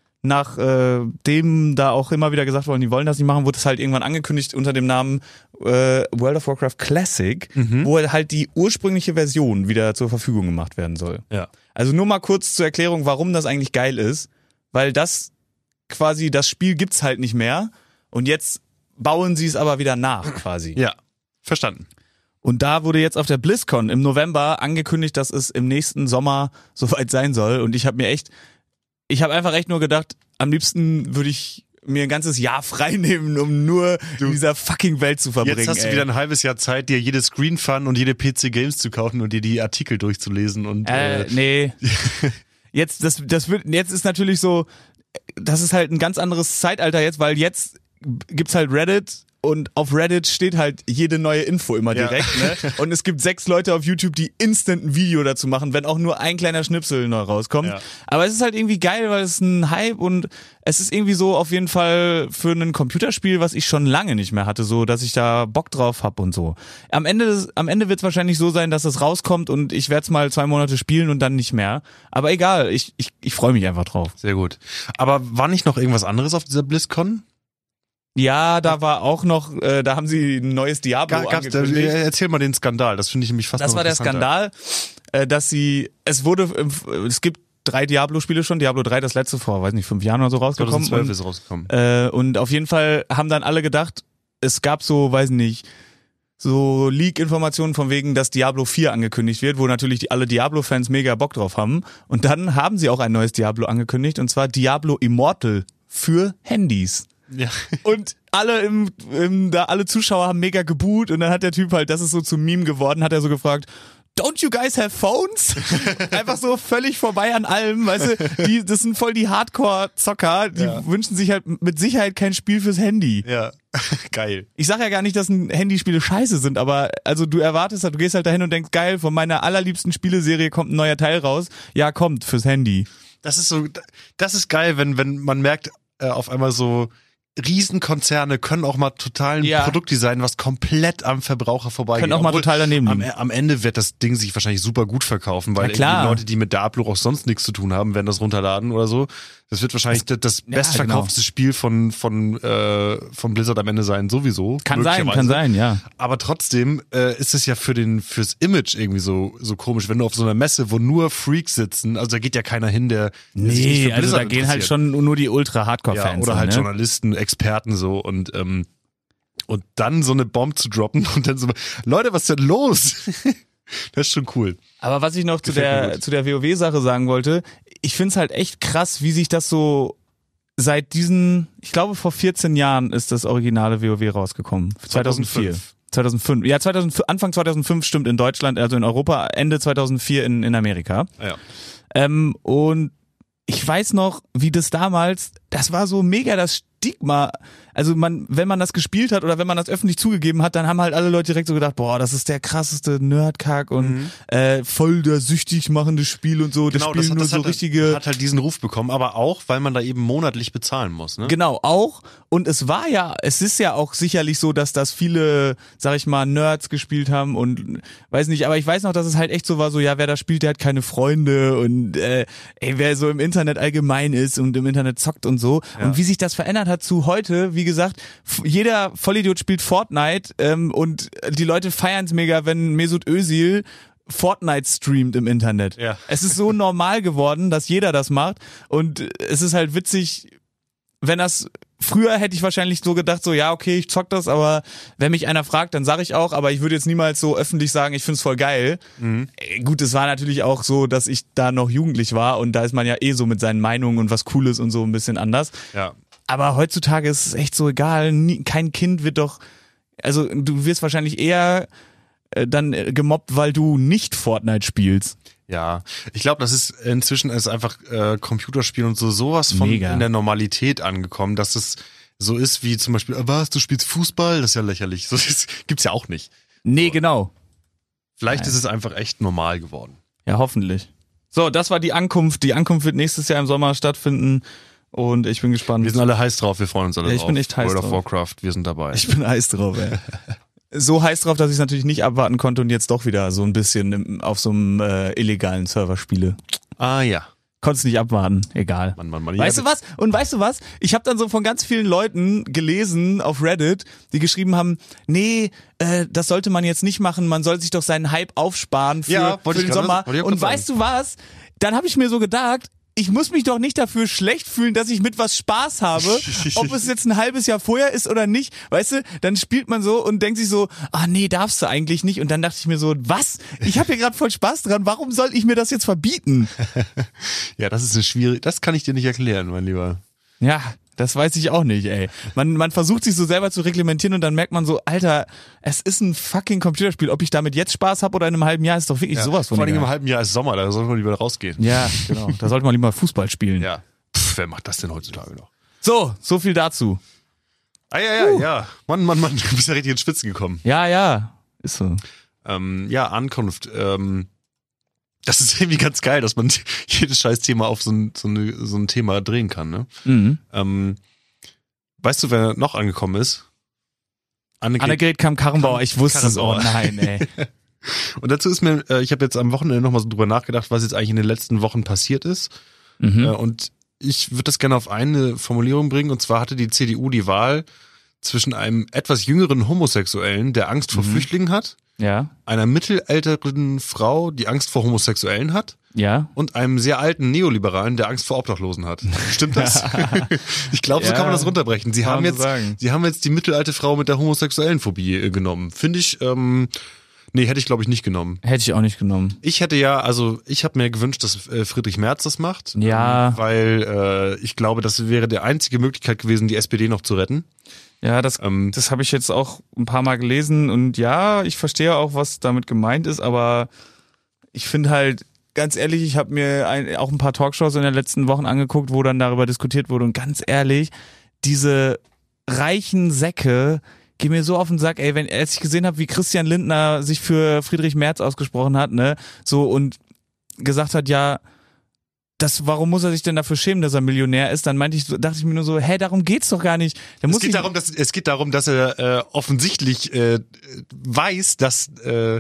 nachdem da auch immer wieder gesagt worden, die wollen das nicht machen, wurde es halt irgendwann angekündigt unter dem Namen World of Warcraft Classic, wo halt die ursprüngliche Version wieder zur Verfügung gemacht werden soll. Ja. Also nur mal kurz zur Erklärung, warum das eigentlich geil ist, weil das Spiel gibt's halt nicht mehr und jetzt bauen sie es aber wieder nach quasi. Ja, verstanden. Und da wurde jetzt auf der BlizzCon im November angekündigt, dass es im nächsten Sommer soweit sein soll und ich habe einfach echt nur gedacht, am liebsten würde ich mir ein ganzes Jahr frei nehmen, um nur in dieser fucking Welt zu verbringen. Jetzt hast du wieder ein halbes Jahr Zeit, dir jede Screen Fun und jede PC Games zu kaufen und dir die Artikel durchzulesen und nee. Jetzt ist natürlich so, das ist halt ein ganz anderes Zeitalter jetzt, weil jetzt gibt's halt Reddit. Und auf Reddit steht halt jede neue Info immer direkt, ne? Und es gibt 6 Leute auf YouTube, die instant ein Video dazu machen, wenn auch nur ein kleiner Schnipsel neu rauskommt. Ja. Aber es ist halt irgendwie geil, weil es ist ein Hype und es ist irgendwie so auf jeden Fall für ein Computerspiel, was ich schon lange nicht mehr hatte, so, dass ich da Bock drauf hab und so. Am Ende wird es wahrscheinlich so sein, dass es rauskommt und ich werde es mal 2 Monate spielen und dann nicht mehr. Aber egal, ich freue mich einfach drauf. Sehr gut. Aber war nicht noch irgendwas anderes auf dieser BlizzCon? Ja, da war auch noch, da haben sie ein neues Diablo angekündigt. Erzähl mal den Skandal, das finde ich nämlich fast noch interessanter. Das war der Skandal, es gibt 3 Diablo-Spiele schon, Diablo 3 das letzte vor, 5 Jahren oder so rausgekommen. 2012 ist rausgekommen. Und auf jeden Fall haben dann alle gedacht, es gab so Leak-Informationen von wegen, dass Diablo 4 angekündigt wird, wo natürlich alle Diablo-Fans mega Bock drauf haben. Und dann haben sie auch ein neues Diablo angekündigt, und zwar Diablo Immortal für Handys. Ja. Und alle Zuschauer haben mega geboot und dann hat der Typ halt, das ist so zum Meme geworden, hat er so gefragt, don't you guys have phones? Einfach so völlig vorbei an allem, weißt du, das sind voll die Hardcore-Zocker, die wünschen sich halt mit Sicherheit kein Spiel fürs Handy. Ja, geil. Ich sag ja gar nicht, dass Handyspiele scheiße sind, aber also du gehst halt dahin und denkst, geil, von meiner allerliebsten Spieleserie kommt ein neuer Teil raus, ja, kommt fürs Handy. Das ist geil, wenn man merkt, auf einmal so Riesenkonzerne können auch mal total ein Produkt designen, was komplett am Verbraucher vorbeigeht. Können auch mal total daneben liegen. Am Ende wird das Ding sich wahrscheinlich super gut verkaufen, weil die Leute, die mit Diablo auch sonst nichts zu tun haben, werden das runterladen oder so. Das wird wahrscheinlich das bestverkaufteste Spiel von Blizzard am Ende sein, sowieso. Kann sein, ja. Aber trotzdem ist es ja fürs Image irgendwie so komisch, wenn du auf so einer Messe, wo nur Freaks sitzen, also da geht ja keiner hin, der sich nicht für Blizzard also da gehen halt schon nur die Ultra-Hardcore-Fans. Ja, oder halt Journalisten, Experten so und dann so eine Bombe zu droppen und dann so, Leute, was ist denn los? Das ist schon cool. Aber was ich noch zu der WoW-Sache sagen wollte, ich find's halt echt krass, wie sich das so seit ich glaube vor 14 Jahren ist das originale WoW rausgekommen. 2005. Ja, Anfang 2005 stimmt in Deutschland, also in Europa, Ende 2004 in Amerika. Ja. Und ich weiß noch, wie das damals, das war so mega das Stigma. Also wenn man das gespielt hat oder wenn man das öffentlich zugegeben hat, dann haben halt alle Leute direkt so gedacht, boah, das ist der krasseste Nerdkack und voll der süchtig machende Spiel und so. Genau, das hat halt diesen Ruf bekommen, aber auch, weil man da eben monatlich bezahlen muss, ne? Genau, auch. Und es ist ja auch sicherlich so, dass das viele, sag ich mal, Nerds gespielt haben und weiß nicht, aber ich weiß noch, dass es halt echt so war, so, ja, wer da spielt, der hat keine Freunde und wer so im Internet allgemein ist und im Internet zockt und und so. Ja. Und wie sich das verändert hat zu heute, wie gesagt, jeder Vollidiot spielt Fortnite und die Leute feiern es mega, wenn Mesut Özil Fortnite streamt im Internet. Ja. Es ist so normal geworden, dass jeder das macht und es ist halt witzig, wenn das früher hätte ich wahrscheinlich so gedacht, so ja, okay, ich zock das, aber wenn mich einer fragt, dann sage ich auch, aber ich würde jetzt niemals so öffentlich sagen, ich find's voll geil. Gut, es war natürlich auch so, dass ich da noch jugendlich war und da ist man ja eh so mit seinen Meinungen und was cool ist und so ein bisschen anders. Ja. Aber heutzutage ist es echt so egal, kein Kind wird doch, also du wirst wahrscheinlich eher dann gemobbt, weil du nicht Fortnite spielst. Ja, ich glaube, das ist inzwischen einfach Computerspielen und sowas von Mega. in der Normalität angekommen, dass es so ist wie zum Beispiel, was, du spielst Fußball? Das ist ja lächerlich. So, das gibt's ja auch nicht. Nee, genau. Vielleicht ist es einfach echt normal geworden. Ja, hoffentlich. So, das war die Ankunft. Die Ankunft wird nächstes Jahr im Sommer stattfinden und ich bin gespannt. Wir sind alle heiß drauf, wir freuen uns alle drauf. Ich bin echt heiß World drauf. of Warcraft, wir sind dabei. Ich bin heiß drauf, ey. So heiß drauf, dass ich es natürlich nicht abwarten konnte und jetzt doch wieder so ein bisschen auf so einem illegalen Server spiele. Ah ja. Konnt's nicht abwarten, egal. Mann. Weißt du was? Und weißt du was? Ich habe dann so von ganz vielen Leuten gelesen auf Reddit, die geschrieben haben, nee, das sollte man jetzt nicht machen, man soll sich doch seinen Hype aufsparen für den Sommer. Und weißt du was? Dann habe ich mir so gedacht, ich muss mich doch nicht dafür schlecht fühlen, dass ich mit was Spaß habe, ob es jetzt ein halbes Jahr vorher ist oder nicht, weißt du, dann spielt man so und denkt sich so, ah nee, darfst du eigentlich nicht und dann dachte ich mir so, was? Ich habe hier gerade voll Spaß dran, warum soll ich mir das jetzt verbieten? Ja, das ist eine schwierige, das kann ich dir nicht erklären, mein Lieber. Ja, das weiß ich auch nicht, ey. Man versucht sich so selber zu reglementieren und dann merkt man so, Alter, es ist ein fucking Computerspiel. Ob ich damit jetzt Spaß habe oder in einem halben Jahr, ist doch wirklich sowas von vor allem egal. im halben Jahr ist Sommer, da sollte man lieber rausgehen. Ja, genau. Da sollte man lieber Fußball spielen. Ja. Wer macht das denn heutzutage noch? So viel dazu. Ja. Mann, du bist ja richtig ins Spitzen gekommen. Ja, ist so. Ja, Ankunft. Das ist irgendwie ganz geil, dass man jedes scheiß Thema auf so ein Thema drehen kann, ne? Mhm. Weißt du, wer noch angekommen ist? Annegret Kramp-Karrenbauer, ich wusste es. Oh Karrenbauer. nein, ey. Und dazu ist mir, ich habe jetzt am Wochenende nochmal so drüber nachgedacht, was jetzt eigentlich in den letzten Wochen passiert ist. Und ich würde das gerne auf eine Formulierung bringen, und zwar hatte die CDU die Wahl zwischen einem etwas jüngeren Homosexuellen, der Angst vor Flüchtlingen hat, Ja, einer mittelälteren Frau, die Angst vor Homosexuellen hat, ja. und einem sehr alten Neoliberalen, der Angst vor Obdachlosen hat. Stimmt das? Ich glaube, so kann man das runterbrechen. Sie haben jetzt die mittelalte Frau mit der homosexuellen Phobie genommen. Finde ich, hätte ich glaube ich nicht genommen. Hätte ich auch nicht genommen. Ich habe mir gewünscht, dass Friedrich Merz das macht. Ja. Weil ich glaube, das wäre die einzige Möglichkeit gewesen, die SPD noch zu retten. Ja, das habe ich jetzt auch ein paar Mal gelesen und ja, ich verstehe auch, was damit gemeint ist, aber ich finde halt, ganz ehrlich, ich habe mir auch ein paar Talkshows in den letzten Wochen angeguckt, wo dann darüber diskutiert wurde und ganz ehrlich, diese reichen Säcke gehen mir so auf den Sack, ey, als ich gesehen habe, wie Christian Lindner sich für Friedrich Merz ausgesprochen hat, ne, so und gesagt hat, ja, warum muss er sich denn dafür schämen, dass er Millionär ist? Dann dachte ich mir nur so, darum geht's doch gar nicht. Es geht darum, dass er offensichtlich weiß, dass der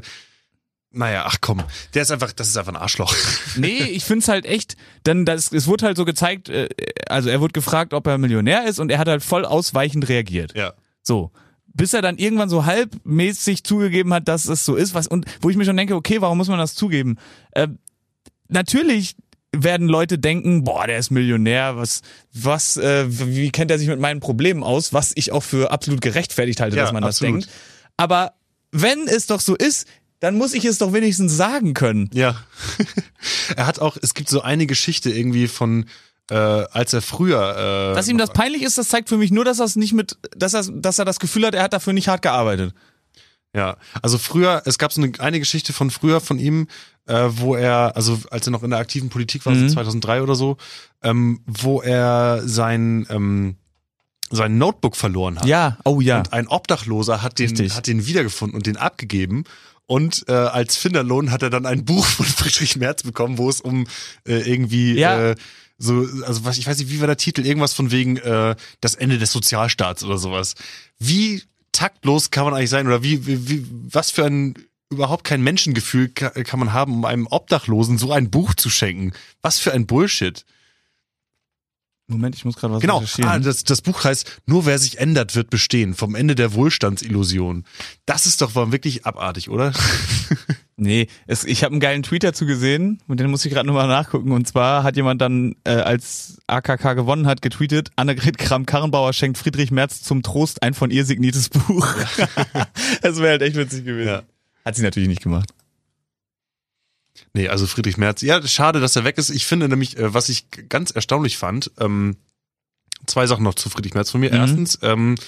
ist einfach ein Arschloch. Nee, ich find's halt echt, es wurde halt so gezeigt, also er wurde gefragt, ob er Millionär ist und er hat halt voll ausweichend reagiert. Ja. So. Bis er dann irgendwann so halbmäßig zugegeben hat, dass es so ist, und wo ich mir schon denke, okay, warum muss man das zugeben? Natürlich werden Leute denken, boah, der ist Millionär, wie kennt er sich mit meinen Problemen aus, was ich auch für absolut gerechtfertigt halte, dass man absolut. das denkt. Aber wenn es doch so ist, dann muss ich es doch wenigstens sagen können. Ja. Es gibt so eine Geschichte irgendwie von, als er früher... Dass ihm das peinlich ist, das zeigt für mich nur, dass er das Gefühl hat, er hat dafür nicht hart gearbeitet. Ja, also früher, es gab so eine Geschichte von früher von ihm, wo er, also als er noch in der aktiven Politik war, so 2003 oder so, wo er sein Notebook verloren hat. Ja, oh ja. Und ein Obdachloser hat den wiedergefunden und den abgegeben. Und als Finderlohn hat er dann ein Buch von Friedrich Merz bekommen, wo es um irgendwie ich weiß nicht, wie war der Titel? Irgendwas von wegen das Ende des Sozialstaats oder sowas. Wie taktlos kann man eigentlich sein oder was für ein überhaupt kein Menschengefühl kann man haben, um einem Obdachlosen so ein Buch zu schenken? Was für ein Bullshit. Moment, ich muss gerade was Genau, recherchieren. das Buch heißt Nur wer sich ändert, wird bestehen. Vom Ende der Wohlstandsillusion. Das ist doch mal wirklich abartig, oder? Nee, ich habe einen geilen Tweet dazu gesehen und den muss ich gerade nochmal nachgucken. Und zwar hat jemand dann, als AKK gewonnen hat, getweetet, Annegret Kramp-Karrenbauer schenkt Friedrich Merz zum Trost ein von ihr signiertes Buch. Ja. Das wäre halt echt witzig gewesen. Ja. Hat sie natürlich nicht gemacht. Nee, also Friedrich Merz, ja, schade, dass er weg ist. Ich finde nämlich, was ich ganz erstaunlich fand, 2 Sachen noch zu Friedrich Merz von mir. Erstens,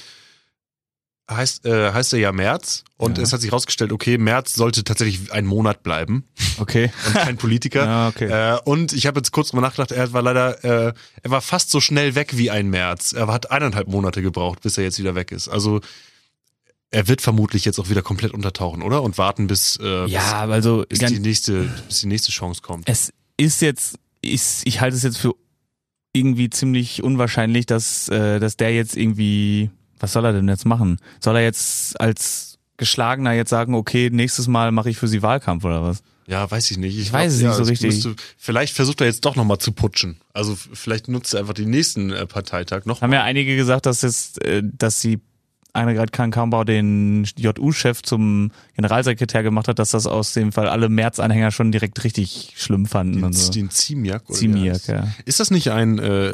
heißt er ja Merz und es hat sich rausgestellt, okay, Merz sollte tatsächlich einen Monat bleiben. Okay. Und kein Politiker. Ja, okay. Und ich habe jetzt kurz drüber nachgedacht, er war fast so schnell weg wie ein Merz. Er hat 1,5 Monate gebraucht, bis er jetzt wieder weg ist. Also er wird vermutlich jetzt auch wieder komplett untertauchen, oder? Und warten, bis die nächste Chance kommt. Es ist jetzt, ich halte es jetzt für irgendwie ziemlich unwahrscheinlich, dass der jetzt irgendwie, was soll er denn jetzt machen? Soll er jetzt als Geschlagener jetzt sagen, okay, nächstes Mal mache ich für sie Wahlkampf oder was? Ja, weiß ich nicht. Ich weiß es nicht so richtig. Vielleicht versucht er jetzt doch nochmal zu putschen. Also vielleicht nutzt er einfach den nächsten Parteitag noch. Haben ja einige gesagt, dass sie Annegret Kramp-Karrenbauer den JU-Chef zum Generalsekretär gemacht hat, dass das aus dem Fall alle März-Anhänger schon direkt richtig schlimm fanden. Den Ziemiak? Ziemiak, ja. Ist das nicht war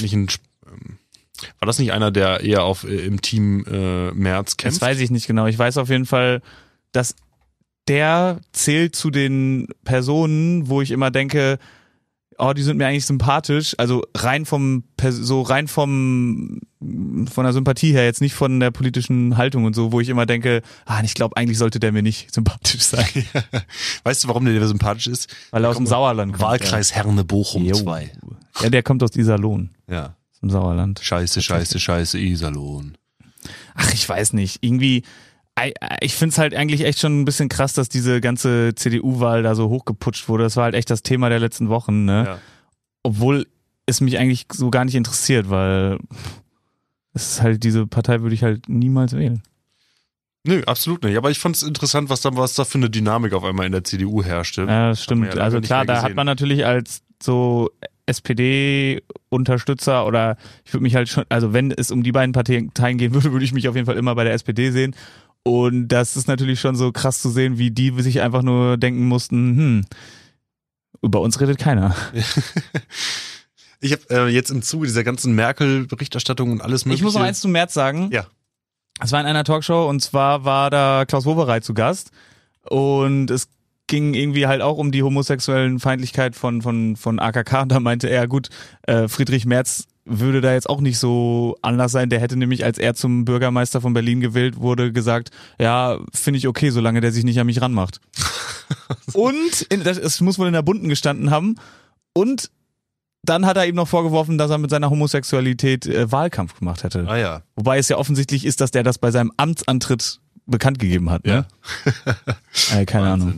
das nicht einer, der eher im Team Merz kämpft? Das weiß ich nicht genau. Ich weiß auf jeden Fall, dass der zählt zu den Personen, wo ich immer denke, oh, die sind mir eigentlich sympathisch, also von der Sympathie her, jetzt nicht von der politischen Haltung und so, wo ich immer denke, ich glaube, eigentlich sollte der mir nicht sympathisch sein. Weißt du, warum der sympathisch ist? Weil er aus dem Sauerland kommt. Wahlkreis Herne-Bochum 2. Ja, der kommt aus Iserlohn. Ja. Im Sauerland. Scheiße, Iserlohn. Ach, ich weiß nicht. Irgendwie, ich find's halt eigentlich echt schon ein bisschen krass, dass diese ganze CDU-Wahl da so hochgeputscht wurde. Das war halt echt das Thema der letzten Wochen, ne? Ja. Obwohl es mich eigentlich so gar nicht interessiert, weil es ist halt, diese Partei würde ich halt niemals wählen. Nö, absolut nicht. Aber ich fand es interessant, was da für eine Dynamik auf einmal in der CDU herrschte. Ja, das stimmt. Also klar, da hat man natürlich als so SPD-Unterstützer oder ich würde mich halt schon, also wenn es um die beiden Parteien gehen würde, würde ich mich auf jeden Fall immer bei der SPD sehen. Und das ist natürlich schon so krass zu sehen, wie die sich einfach nur denken mussten, über uns redet keiner. Ich habe jetzt im Zuge dieser ganzen Merkel-Berichterstattung und alles mögliche... Ich muss noch eins zu Merz sagen. Ja. Es war in einer Talkshow und zwar war da Klaus Wowereit zu Gast und es ging irgendwie halt auch um die homosexuellen Feindlichkeit von AKK und da meinte er, gut, Friedrich Merz würde da jetzt auch nicht so anders sein. Der hätte nämlich, als er zum Bürgermeister von Berlin gewählt wurde, gesagt, ja, finde ich okay, solange der sich nicht an mich ranmacht. Und es muss wohl in der Bunten gestanden haben. Und dann hat er ihm noch vorgeworfen, dass er mit seiner Homosexualität Wahlkampf gemacht hätte. Ah ja. Wobei es ja offensichtlich ist, dass der das bei seinem Amtsantritt bekannt gegeben hat. Ne? Ja. Keine Ahnung.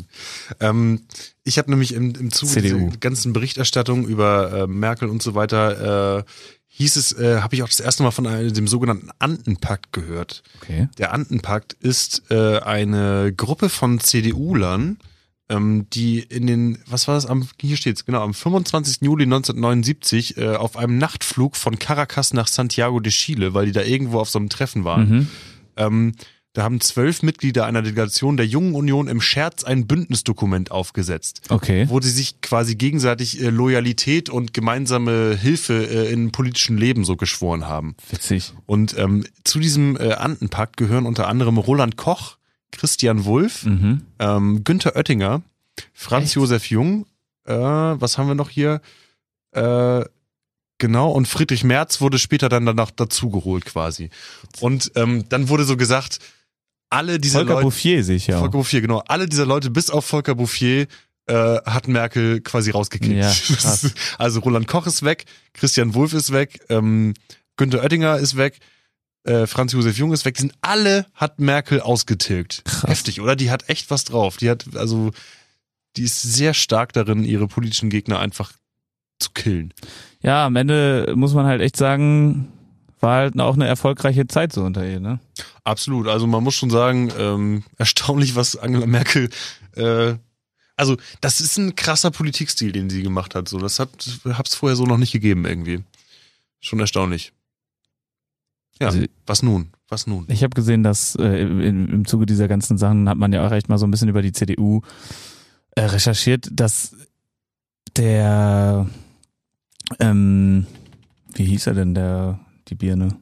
Ich habe nämlich im Zuge dieser ganzen Berichterstattung über Merkel und so weiter habe ich auch das erste Mal von dem sogenannten Andenpakt gehört. Okay. Der Andenpakt ist eine Gruppe von CDU-Lern, die hier steht's, genau, am 25. Juli 1979 auf einem Nachtflug von Caracas nach Santiago de Chile, weil die da irgendwo auf so einem Treffen waren, da haben 12 Mitglieder einer Delegation der Jungen Union im Scherz ein Bündnisdokument aufgesetzt. Okay. Wo sie sich quasi gegenseitig Loyalität und gemeinsame Hilfe im politischen Leben so geschworen haben. Witzig. Und zu diesem Andenpakt gehören unter anderem Roland Koch, Christian Wulff, Günther Oettinger, Franz Josef Jung, was haben wir noch hier? Genau, und Friedrich Merz wurde später dann danach dazugeholt quasi. Und dann wurde so gesagt, alle diese Volker Leute... Bouffier sicher. Volker Bouffier, genau. Alle diese Leute, bis auf Volker Bouffier, hat Merkel quasi rausgekickt. Ja, krass. Also Roland Koch ist weg, Christian Wulff ist weg, Günther Oettinger ist weg, Franz Josef Jung ist weg. Hat Merkel ausgetilgt. Krass. Heftig, oder? Die hat echt was drauf. Die ist sehr stark darin, ihre politischen Gegner einfach zu killen. Ja, am Ende muss man halt echt sagen, war halt auch eine erfolgreiche Zeit so unter ihr, ne? Absolut. Also man muss schon sagen, erstaunlich, was Angela Merkel, also das ist ein krasser Politikstil, den sie gemacht hat. So, hab's vorher so noch nicht gegeben irgendwie. Schon erstaunlich. Ja, Also, was nun? Ich habe gesehen, dass im Zuge dieser ganzen Sachen hat man ja auch echt mal so ein bisschen über die CDU recherchiert, dass der, wie hieß er denn, die Birne?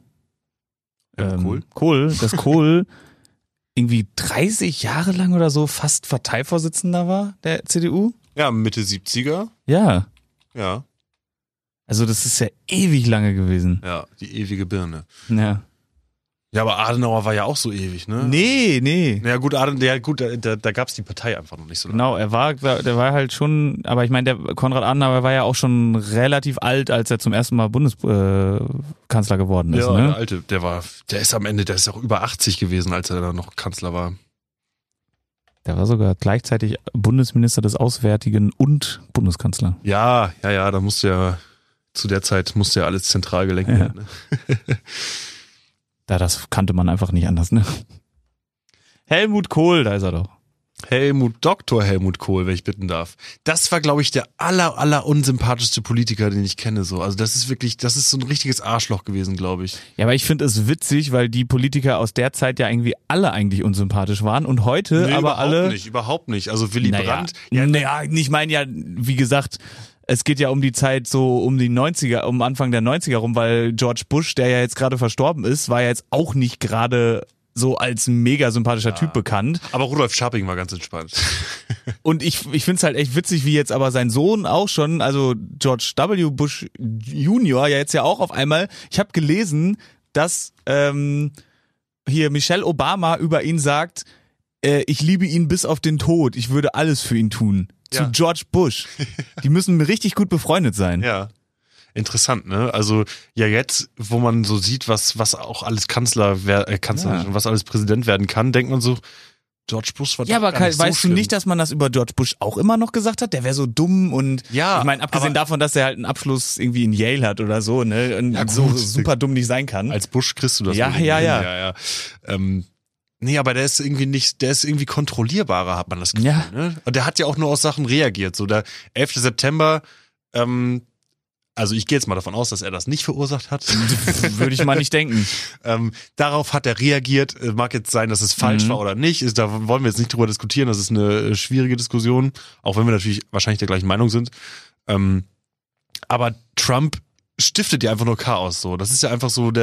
Kohl. Dass Kohl irgendwie 30 Jahre lang oder so fast Parteivorsitzender war, der CDU. Ja, Mitte 70er. Ja. Ja. Also das ist ja ewig lange gewesen. Ja, die ewige Birne. Ja. Ja, aber Adenauer war ja auch so ewig, ne? Nee. Ja gut, da gab es die Partei einfach noch nicht so lange. Genau, der war halt schon, aber ich meine, der Konrad Adenauer war ja auch schon relativ alt, als er zum ersten Mal Bundeskanzler geworden ist. Ja, Ne? der Alte, der ist auch über 80 gewesen, als er da noch Kanzler war. Der war sogar gleichzeitig Bundesminister des Auswärtigen und Bundeskanzler. Ja, da zu der Zeit musste ja alles zentral gelenkt werden. Ne? Das kannte man einfach nicht anders, ne? Helmut Kohl, da ist er doch. Dr. Helmut Kohl, wenn ich bitten darf. Das war, glaube ich, der aller unsympathischste Politiker, den ich kenne. So. Also das ist so ein richtiges Arschloch gewesen, glaube ich. Ja, aber ich finde es witzig, weil die Politiker aus der Zeit ja irgendwie alle eigentlich unsympathisch waren und heute aber alle... Überhaupt nicht. Also Willy Brandt... Ich meine ja, wie gesagt... Es geht ja um die Zeit so um die 90er, um Anfang der 90er rum, weil George Bush, der ja jetzt gerade verstorben ist, war ja jetzt auch nicht gerade so als mega sympathischer Typ bekannt. Aber Rudolf Scharping war ganz entspannt. Und ich find's halt echt witzig, wie jetzt aber sein Sohn auch schon, also George W. Bush Junior, ja jetzt ja auch auf einmal, ich habe gelesen, dass hier Michelle Obama über ihn sagt, ich liebe ihn bis auf den Tod, ich würde alles für ihn tun. Zu George Bush. Die müssen richtig gut befreundet sein. Ja. Interessant, ne? Also ja jetzt, wo man so sieht, was auch alles was alles Präsident werden kann, denkt man so, George Bush war ja, aber gar nicht weißt so du nicht, dass man das über George Bush auch immer noch gesagt hat? Der wäre so dumm und ja, ich meine, abgesehen davon, dass er halt einen Abschluss irgendwie in Yale hat oder so, ne? Und ja, so super dumm nicht sein kann. Als Bush kriegst du das. Ja. Nee, aber der ist irgendwie kontrollierbarer, hat man das Gefühl. Ja. Ne? Und der hat ja auch nur auf Sachen reagiert. So der 11. September, also ich gehe jetzt mal davon aus, dass er das nicht verursacht hat. Würde ich mal nicht denken. Darauf hat er reagiert. Mag jetzt sein, dass es falsch war oder nicht. Da wollen wir jetzt nicht drüber diskutieren. Das ist eine schwierige Diskussion, auch wenn wir natürlich wahrscheinlich der gleichen Meinung sind. Aber Trump stiftet ja einfach nur Chaos. So, das ist ja einfach so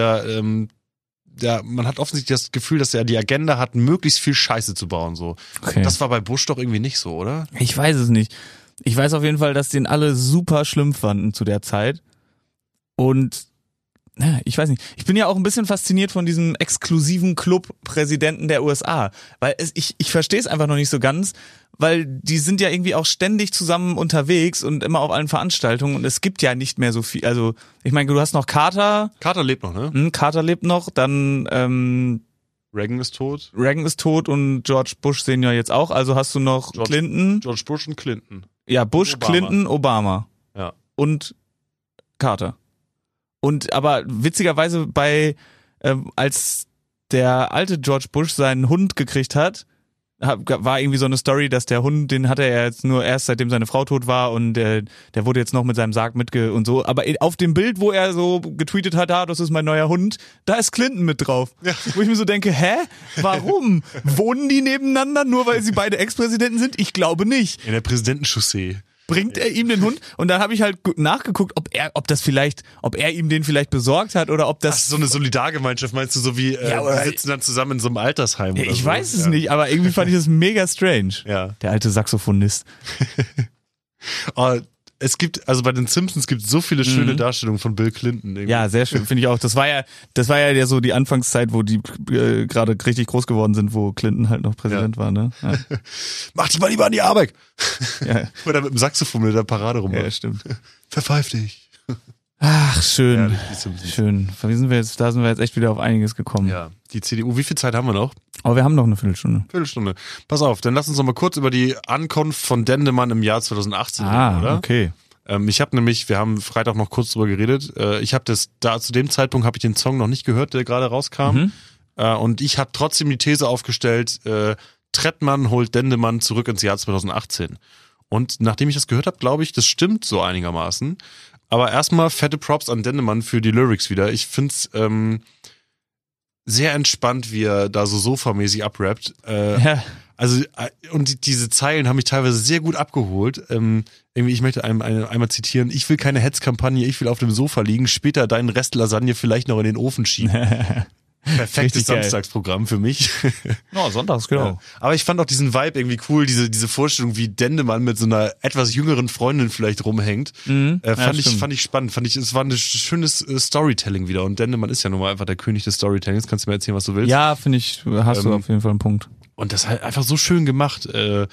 man hat offensichtlich das Gefühl, dass er die Agenda hat, möglichst viel Scheiße zu bauen. So. Okay. Das war bei Bush doch irgendwie nicht so, oder? Ich weiß es nicht. Ich weiß auf jeden Fall, dass den alle super schlimm fanden zu der Zeit. Und ich weiß nicht. Ich bin ja auch ein bisschen fasziniert von diesem exklusiven Club-Präsidenten der USA. Weil ich verstehe es einfach noch nicht so ganz, weil die sind ja irgendwie auch ständig zusammen unterwegs und immer auf allen Veranstaltungen und es gibt ja nicht mehr so viel. Also, ich meine, du hast noch Carter. Carter lebt noch, ne? Carter lebt noch, dann Reagan ist tot. Reagan ist tot und George Bush Senior jetzt auch. Also hast du noch Clinton. George Bush und Clinton. Ja, Bush, Obama. Clinton, Obama. Ja. Und Carter. Und aber witzigerweise als der alte George Bush seinen Hund gekriegt hat, war irgendwie so eine Story, dass der Hund, den hatte er jetzt nur erst seitdem seine Frau tot war und der wurde jetzt noch mit seinem Sarg und so. Aber auf dem Bild, wo er so getweetet hat, das ist mein neuer Hund, da ist Clinton mit drauf. Ja. Wo ich mir so denke, warum? Wohnen die nebeneinander, nur weil sie beide Ex-Präsidenten sind? Ich glaube nicht. In der Präsidentenchaussee. Bringt er ihm den Hund? Und dann habe ich halt nachgeguckt, ob er ihm den vielleicht besorgt hat oder ob das... Ach, so eine Solidargemeinschaft meinst du, so wie wir sitzen dann zusammen in so einem Altersheim oder ich so. weiß es nicht, aber irgendwie fand ich das mega strange. Ja. Der alte Saxophonist. Es gibt, also bei den Simpsons gibt es so viele schöne Darstellungen von Bill Clinton. Irgendwie. Ja, sehr schön, finde ich auch. Das war ja so die Anfangszeit, wo die gerade richtig groß geworden sind, wo Clinton halt noch Präsident war, ne? Ja. Mach dich mal lieber an die Arbeit! Ja. Oder mit dem Saxophon mit der Parade rum. Ja, stimmt. Verpfeif dich. Ach, schön. Schön. Da sind wir jetzt echt wieder auf einiges gekommen. Ja, die CDU. Wie viel Zeit haben wir noch? Aber wir haben noch eine Viertelstunde. Pass auf, dann lass uns noch mal kurz über die Ankunft von Dendemann im Jahr 2018 reden, oder? Okay. Wir haben Freitag noch kurz drüber geredet. Zu dem Zeitpunkt habe ich den Song noch nicht gehört, der gerade rauskam. Und ich habe trotzdem die These aufgestellt, Trettmann holt Dendemann zurück ins Jahr 2018. Und nachdem ich das gehört habe, glaube ich, das stimmt so einigermaßen. Aber erstmal fette Props an Dendemann für die Lyrics wieder. Ich find's sehr entspannt, wie er da so sofamäßig abrappt. Ja. Also, und diese Zeilen haben mich teilweise sehr gut abgeholt. Irgendwie, ich möchte einmal zitieren: Ich will keine Hetzkampagne, ich will auf dem Sofa liegen, später deinen Rest Lasagne vielleicht noch in den Ofen schieben. Perfektes Samstagsprogramm für mich. Ja, sonntags, genau. Ja. Aber ich fand auch diesen Vibe irgendwie cool, diese Vorstellung, wie Dendemann mit so einer etwas jüngeren Freundin vielleicht rumhängt. Fand ich spannend. Es war ein schönes Storytelling wieder. Und Dendemann ist ja nun mal einfach der König des Storytellings. Kannst du mir erzählen, was du willst? Ja, finde ich, hast du auf jeden Fall einen Punkt. Und das halt einfach so schön gemacht.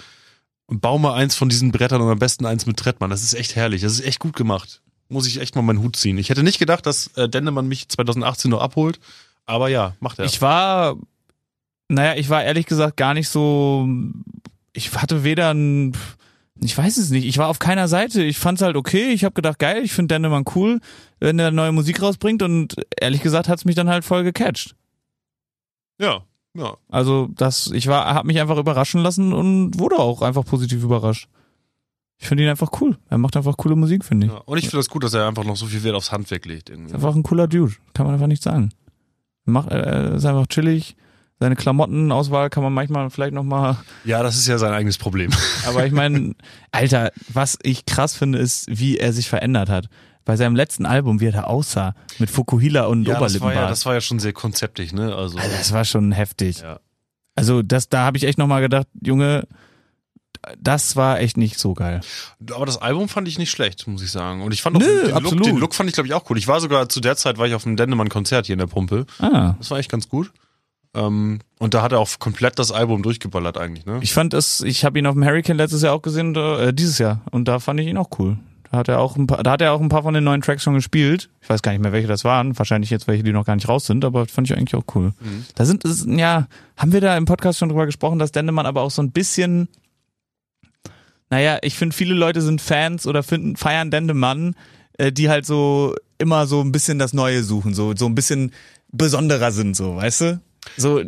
Bau mal eins von diesen Brettern und am besten eins mit Trettmann. Das ist echt herrlich. Das ist echt gut gemacht. Muss ich echt mal meinen Hut ziehen. Ich hätte nicht gedacht, dass Dendemann mich 2018 noch abholt. Aber ja, macht er. Ich war ehrlich gesagt gar nicht so, ich hatte weder ich weiß es nicht, ich war auf keiner Seite. Ich fand's halt okay, ich habe gedacht, geil, ich finde Dendemann cool, wenn er neue Musik rausbringt, und ehrlich gesagt hat's mich dann halt voll gecatcht. Ja. Also habe mich einfach überraschen lassen und wurde auch einfach positiv überrascht. Ich finde ihn einfach cool. Er macht einfach coole Musik, finde ich. Ja, und ich finde das gut, dass er einfach noch so viel Wert aufs Handwerk legt. Irgendwie. Ist einfach ein cooler Dude, kann man einfach nicht sagen. Ist einfach chillig. Seine Klamottenauswahl kann man manchmal vielleicht nochmal. Ja, das ist ja sein eigenes Problem. Aber ich meine, Alter, was ich krass finde, ist, wie er sich verändert hat. Bei seinem letzten Album, wie er da aussah, mit Fukuhila und Oberlippenbart. Das war ja schon sehr konzeptig, ne? Also das war schon heftig. Ja. Also da habe ich echt nochmal gedacht, Junge, das war echt nicht so geil. Aber das Album fand ich nicht schlecht, muss ich sagen. Und ich fand auch den Look fand ich, glaube ich, auch cool. Ich war sogar zu der Zeit, war ich auf einem Dendemann-Konzert hier in der Pumpe. Das war echt ganz gut. Und da hat er auch komplett das Album durchgeballert eigentlich, ne? Ich habe ihn auf dem Hurricane letztes Jahr auch gesehen, dieses Jahr. Und da fand ich ihn auch cool. Da hat er auch ein paar von den neuen Tracks schon gespielt. Ich weiß gar nicht mehr, welche das waren. Wahrscheinlich jetzt welche, die noch gar nicht raus sind, aber fand ich eigentlich auch cool. Mhm. Haben wir da im Podcast schon drüber gesprochen, dass Dendemann aber auch so ein bisschen, ich finde, viele Leute sind Fans oder feiern Dendemann, die halt so immer so ein bisschen das Neue suchen, so ein bisschen besonderer sind, so, weißt du? So,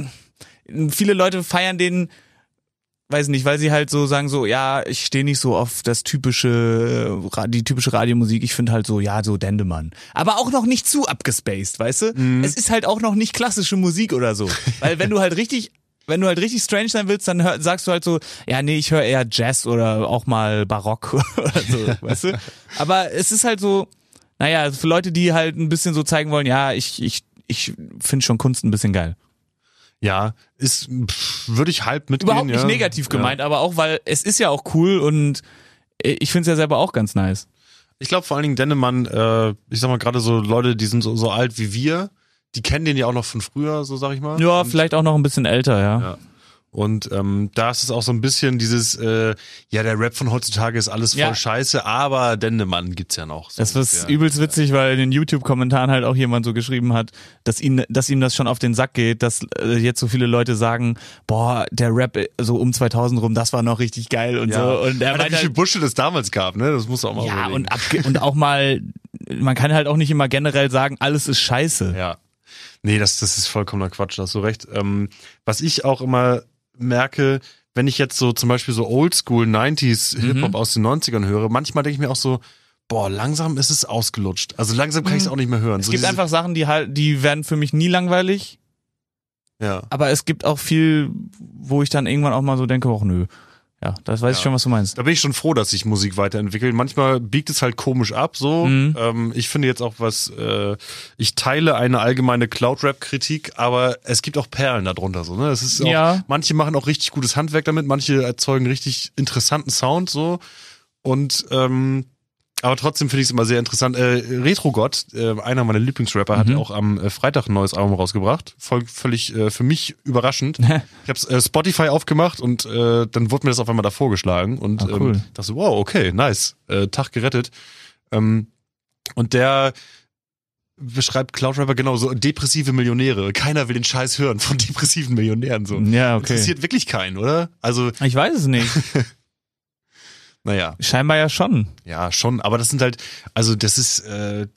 viele Leute feiern den, weiß nicht, weil sie halt so sagen so, ja, ich stehe nicht so auf die typische Radiomusik, ich finde halt so, ja, so Dendemann. Aber auch noch nicht zu abgespaced, weißt du? Mhm. Es ist halt auch noch nicht klassische Musik oder so. Weil wenn du halt richtig strange sein willst, dann sagst du halt so, ja, nee, ich höre eher Jazz oder auch mal Barock oder so, weißt du? Aber es ist halt so, für Leute, die halt ein bisschen so zeigen wollen, ja, ich finde schon Kunst ein bisschen geil. Ja, würde ich halb mitgehen. Überhaupt nicht negativ gemeint, aber auch, weil es ist ja auch cool und ich finde es ja selber auch ganz nice. Ich glaube vor allen Dingen Dendemann, ich sag mal gerade so Leute, die sind so alt wie wir, die kennen den ja auch noch von früher, so sag ich mal. Ja, vielleicht auch noch ein bisschen älter, ja. Und da ist es auch so ein bisschen dieses, der Rap von heutzutage ist alles voll scheiße, aber Dendemann gibt's ja noch. So das ist übelst witzig, weil in den YouTube-Kommentaren halt auch jemand so geschrieben hat, dass ihm das schon auf den Sack geht, dass jetzt so viele Leute sagen, boah, der Rap so um 2000 rum, das war noch richtig geil und so. Und er meint wie viel Bullshit es damals gab, ne? Das muss auch mal überlegen. Und auch mal, man kann halt auch nicht immer generell sagen, alles ist scheiße. Ja. Nee, das ist vollkommener Quatsch, da hast du recht. Was ich auch immer merke, wenn ich jetzt so zum Beispiel so Oldschool 90s Hip-Hop aus den 90ern höre, manchmal denke ich mir auch so, boah, langsam ist es ausgelutscht. Also langsam kann ich es auch nicht mehr hören. Es gibt einfach Sachen, die werden für mich nie langweilig. Ja. Aber es gibt auch viel, wo ich dann irgendwann auch mal so denke, ach nö. Ja, das weiß ich schon, was du meinst. Da bin ich schon froh, dass sich Musik weiterentwickelt. Manchmal biegt es halt komisch ab, so. Ich finde jetzt auch ich teile eine allgemeine Cloud-Rap-Kritik, aber es gibt auch Perlen darunter, so, ne? Es ist auch, manche machen auch richtig gutes Handwerk damit, manche erzeugen richtig interessanten Sound, so. Und, aber trotzdem finde ich es immer sehr interessant. Retrogott, einer meiner Lieblingsrapper, hat auch am Freitag ein neues Album rausgebracht. Völlig für mich überraschend. Ich habe Spotify aufgemacht und dann wurde mir das auf einmal da vorgeschlagen und cool. dachte so, wow, okay, nice, Tag gerettet. Und der beschreibt Cloud-Rapper genau so, depressive Millionäre. Keiner will den Scheiß hören von depressiven Millionären. So. Ja, okay. Interessiert wirklich keinen, oder? Also ich weiß es nicht. Naja. Scheinbar ja schon. Ja, schon, aber das sind halt, also das ist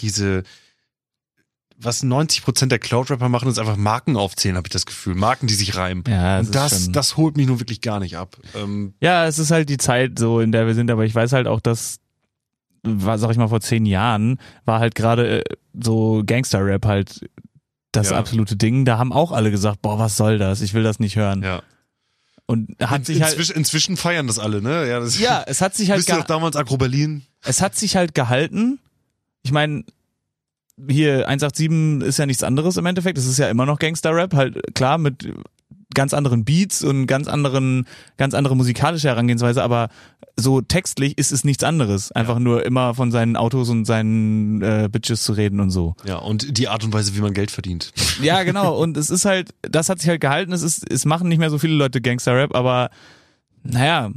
was 90% der Cloud-Rapper machen, ist einfach Marken aufzählen, habe ich das Gefühl. Marken, die sich reimen. Ja, und das holt mich nun wirklich gar nicht ab. Ja, es ist halt die Zeit so, in der wir sind, aber ich weiß halt auch, dass sag ich mal, vor 10 Jahren, war halt gerade so Gangster-Rap halt das absolute Ding. Da haben auch alle gesagt, boah, was soll das? Ich will das nicht hören. Ja. Und hat sich inzwischen feiern das alle, ne? Ja, es hat sich halt... Wisst ihr noch damals Agro Berlin? Es hat sich halt gehalten. Ich meine, hier 187 ist ja nichts anderes im Endeffekt. Es ist ja immer noch Gangster-Rap, halt klar mit ganz anderen Beats und ganz andere musikalische Herangehensweise, aber so textlich ist es nichts anderes. Einfach nur immer von seinen Autos und seinen Bitches zu reden und so. Ja, und die Art und Weise, wie man Geld verdient. Ja, genau. Und es ist halt, das hat sich halt gehalten. Es machen nicht mehr so viele Leute Gangster-Rap, aber naja,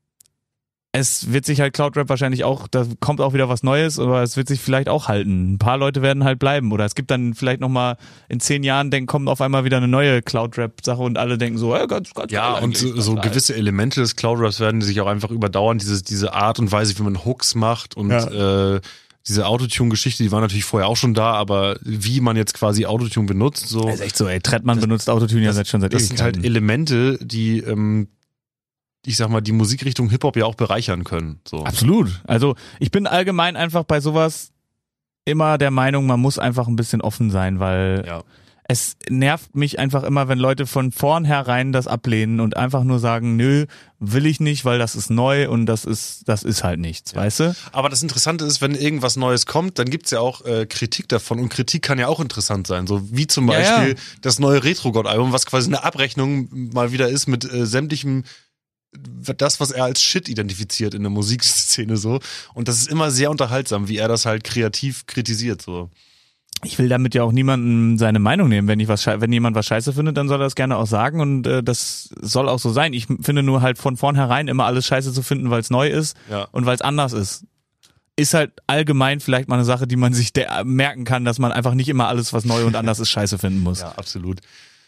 es wird sich halt Cloud-Rap wahrscheinlich auch, da kommt auch wieder was Neues, aber es wird sich vielleicht auch halten. Ein paar Leute werden halt bleiben oder es gibt dann vielleicht nochmal in 10 Jahren, kommt auf einmal wieder eine neue Cloud-Rap-Sache und alle denken so, ganz ja, und so gewisse Elemente des Cloud-Raps werden sich auch einfach überdauern, diese Art und Weise, wie man Hooks macht und diese Autotune-Geschichte, die war natürlich vorher auch schon da, aber wie man jetzt quasi Autotune benutzt, so. Das ist echt so, Trettmann benutzt Autotune ja schon seit Das sind halt Elemente, die ich sag mal, die Musikrichtung Hip-Hop ja auch bereichern können. So. Absolut. Also ich bin allgemein einfach bei sowas immer der Meinung, man muss einfach ein bisschen offen sein, weil es nervt mich einfach immer, wenn Leute von vornherein das ablehnen und einfach nur sagen, nö, will ich nicht, weil das ist neu und das ist halt nichts, weißt du? Aber das Interessante ist, wenn irgendwas Neues kommt, dann gibt's ja auch Kritik davon und Kritik kann ja auch interessant sein, so wie zum Beispiel das neue Retro-God-Album, was quasi eine Abrechnung mal wieder ist mit sämtlichem das, was er als Shit identifiziert in der Musikszene so. Und das ist immer sehr unterhaltsam, wie er das halt kreativ kritisiert so. Ich will damit ja auch niemandem seine Meinung nehmen. Wenn jemand was scheiße findet, dann soll er das gerne auch sagen und das soll auch so sein. Ich finde nur halt von vornherein immer alles scheiße zu finden, weil es neu ist und weil es anders ist. Ist halt allgemein vielleicht mal eine Sache, die man sich merken kann, dass man einfach nicht immer alles, was neu und anders ist, scheiße finden muss. Ja, absolut.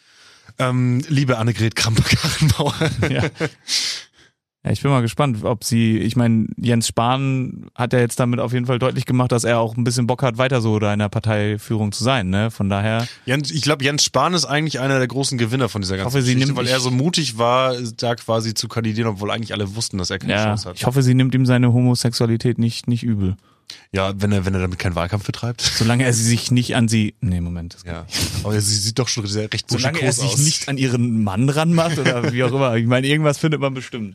Liebe Annegret Kramp-Karrenbauer. Ja, ich bin mal gespannt, ich meine, Jens Spahn hat ja jetzt damit auf jeden Fall deutlich gemacht, dass er auch ein bisschen Bock hat, weiter so da in der Parteiführung zu sein, ne? Von daher. Ich glaube, Jens Spahn ist eigentlich einer der großen Gewinner von dieser ganzen Geschichte, weil er so mutig war, da quasi zu kandidieren, obwohl eigentlich alle wussten, dass er keine Chance hat. Ich hoffe, sie nimmt ihm seine Homosexualität nicht übel. Ja, wenn er damit keinen Wahlkampf betreibt. Solange er sich nicht an sie... Nee, Moment. Ja. Aber sie sieht doch schon sehr recht buschikos aus. Solange er sich nicht an ihren Mann ranmacht oder wie auch immer. Ich meine, irgendwas findet man bestimmt.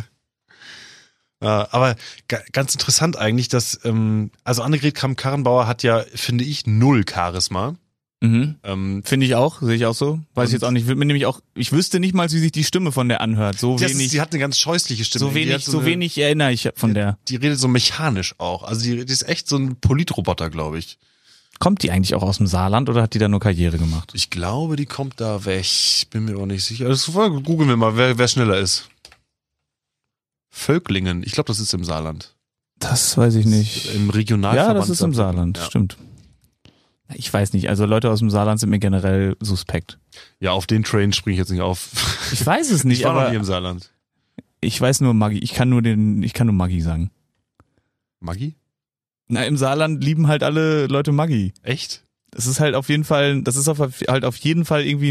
Aber ganz interessant eigentlich, dass also Annegret Kramp-Karrenbauer hat ja, finde ich, 0 Charisma. Finde ich auch, sehe ich auch so. Weiß ich jetzt auch nicht. Ich wüsste nicht mal, wie sich die Stimme von der anhört. Sie hat eine ganz scheußliche Stimme. So wenig erinnere ich von der. Die redet so mechanisch auch. Also die ist echt so ein Politroboter, glaube ich. Kommt die eigentlich auch aus dem Saarland oder hat die da nur Karriere gemacht? Ich glaube, die kommt da weg. Bin mir auch nicht sicher. Googeln wir mal, wer schneller ist. Völklingen. Ich glaube, das ist im Saarland. Das weiß ich nicht. Im Regionalverband. Ja, das ist im Saarland, stimmt. Ich weiß nicht, also Leute aus dem Saarland sind mir generell suspekt. Ja, auf den Train springe ich jetzt nicht auf. Ich weiß es nicht, ich war aber noch nie im Saarland. Ich weiß nur Maggi, ich kann nur Maggi sagen. Maggi? Na, im Saarland lieben halt alle Leute Maggi. Echt? Das ist halt auf jeden Fall, irgendwie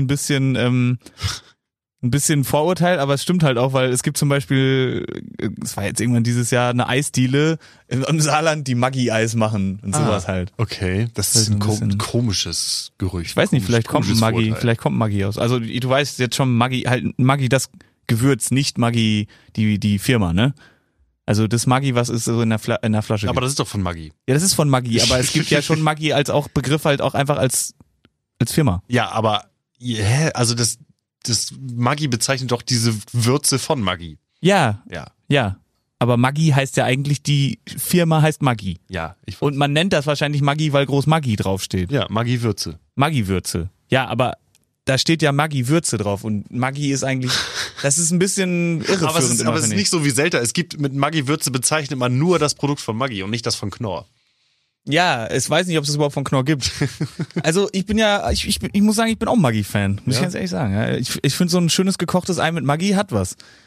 ein bisschen Vorurteil, aber es stimmt halt auch, weil es gibt zum Beispiel, es war jetzt irgendwann dieses Jahr eine Eisdiele im Saarland, die Maggi-Eis machen und sowas halt. Okay, das ist ein komisches Gerücht. Ich weiß nicht, vielleicht kommt Maggi aus. Also du weißt jetzt schon Maggi das Gewürz, nicht Maggi die Firma, ne? Also das Maggi, was ist so in der Flasche. Aber das ist doch von Maggi. Ja, das ist von Maggi, aber es gibt ja schon Maggi als auch Begriff halt auch einfach als Firma. Ja, aber also das Maggi bezeichnet doch diese Würze von Maggi. Ja. Aber Maggi heißt ja eigentlich, die Firma heißt Maggi. Ja. Und man nennt das wahrscheinlich Maggi, weil groß Maggi draufsteht. Ja, Maggi-Würze. Maggi-Würze. Ja, aber da steht ja Maggi-Würze drauf und Maggi ist eigentlich, das ist ein bisschen irreführend. Aber es ist nicht so wie Selter. Es gibt mit Maggi-Würze bezeichnet man nur das Produkt von Maggi und nicht das von Knorr. Ja, ich weiß nicht, ob es das überhaupt von Knorr gibt. Also ich muss sagen, ich bin auch Maggi-Fan, muss ich ganz ehrlich sagen. Ich finde so ein schönes gekochtes Ei mit Maggi hat was.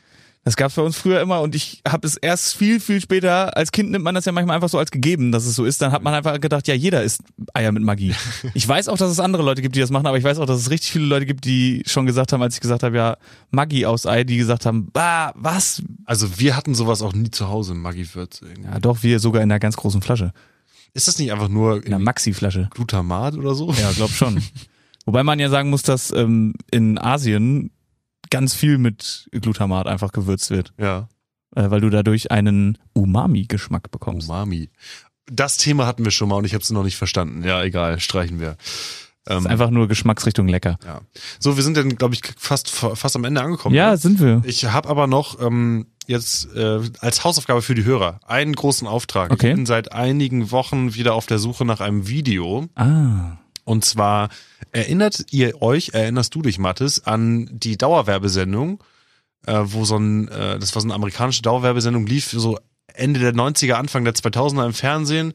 Das gab's bei uns früher immer und ich habe es erst viel, viel später, als Kind nimmt man das ja manchmal einfach so als gegeben, dass es so ist. Dann hat man einfach gedacht, ja, jeder isst Eier mit Maggi. Ich weiß auch, dass es andere Leute gibt, die das machen, aber ich weiß auch, dass es richtig viele Leute gibt, die schon gesagt haben, als ich gesagt habe, ja, Maggi aus Ei, die gesagt haben, bah, was? Also wir hatten sowas auch nie zu Hause, Maggi-Würze. Ja, doch, wir sogar in einer ganz großen Flasche. Ist das nicht einfach nur In einer Maxi-Flasche. Glutamat oder so? Ja, glaub schon. Wobei man ja sagen muss, dass in Asien ganz viel mit Glutamat einfach gewürzt wird. Ja. Weil du dadurch einen Umami-Geschmack bekommst. Umami. Das Thema hatten wir schon mal und ich habe es noch nicht verstanden. Ja, egal, streichen wir. Das ist einfach nur Geschmacksrichtung lecker. Ja. So, wir sind dann, glaube ich, fast am Ende angekommen. Ja, ne? sind wir. Ich habe aber noch jetzt als Hausaufgabe für die Hörer einen großen Auftrag. Okay. Ich bin seit einigen Wochen wieder auf der Suche nach einem Video. Ah. Und zwar erinnerst du dich, Mathis, an die Dauerwerbesendung, wo das war so eine amerikanische Dauerwerbesendung, lief so Ende der 90er, Anfang der 2000er im Fernsehen,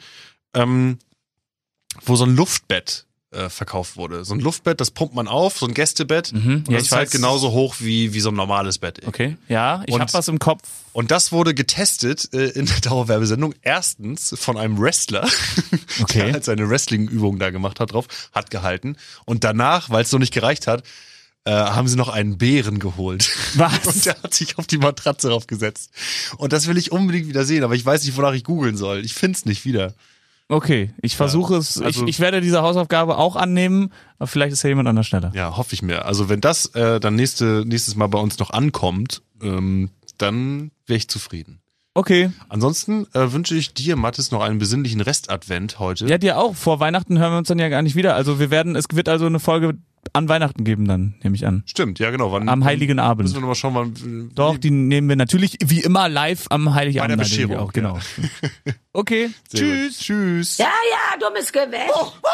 wo so ein Luftbett verkauft wurde. So ein Luftbett, das pumpt man auf, so ein Gästebett. Und Ja, das ist halt genauso hoch wie so ein normales Bett. Okay, ja, ich Und- habe was im Kopf. Und das wurde getestet in der Dauerwerbesendung. Erstens von einem Wrestler, Okay. der halt seine Wrestling-Übung da gemacht hat drauf, hat gehalten. Und danach, weil es noch nicht gereicht hat, haben sie noch einen Bären geholt. Was? Und der hat sich auf die Matratze draufgesetzt. Und das will ich unbedingt wieder sehen, aber ich weiß nicht, wonach ich googeln soll. Ich find's nicht wieder. Okay, ich versuche es. also- Ich werde diese Hausaufgabe auch annehmen, aber vielleicht ist ja jemand an der Stelle. Ja, hoffe ich mir. Also wenn das dann nächstes Mal bei uns noch ankommt, dann wäre ich zufrieden. Okay. Ansonsten wünsche ich dir, Mathis, noch einen besinnlichen Restadvent heute. Ja, dir auch. Vor Weihnachten hören wir uns dann ja gar nicht wieder. Also es wird also eine Folge an Weihnachten geben dann, nehme ich an. Stimmt, ja genau. Am Heiligen Abend. Müssen wir nochmal schauen, wann. Doch, die nehmen wir natürlich wie immer live am Heiligabend. Bei der natürlich Bescherung, auch, genau. Okay, Sehr gut. Tschüss. Ja, dummes Gewäsch.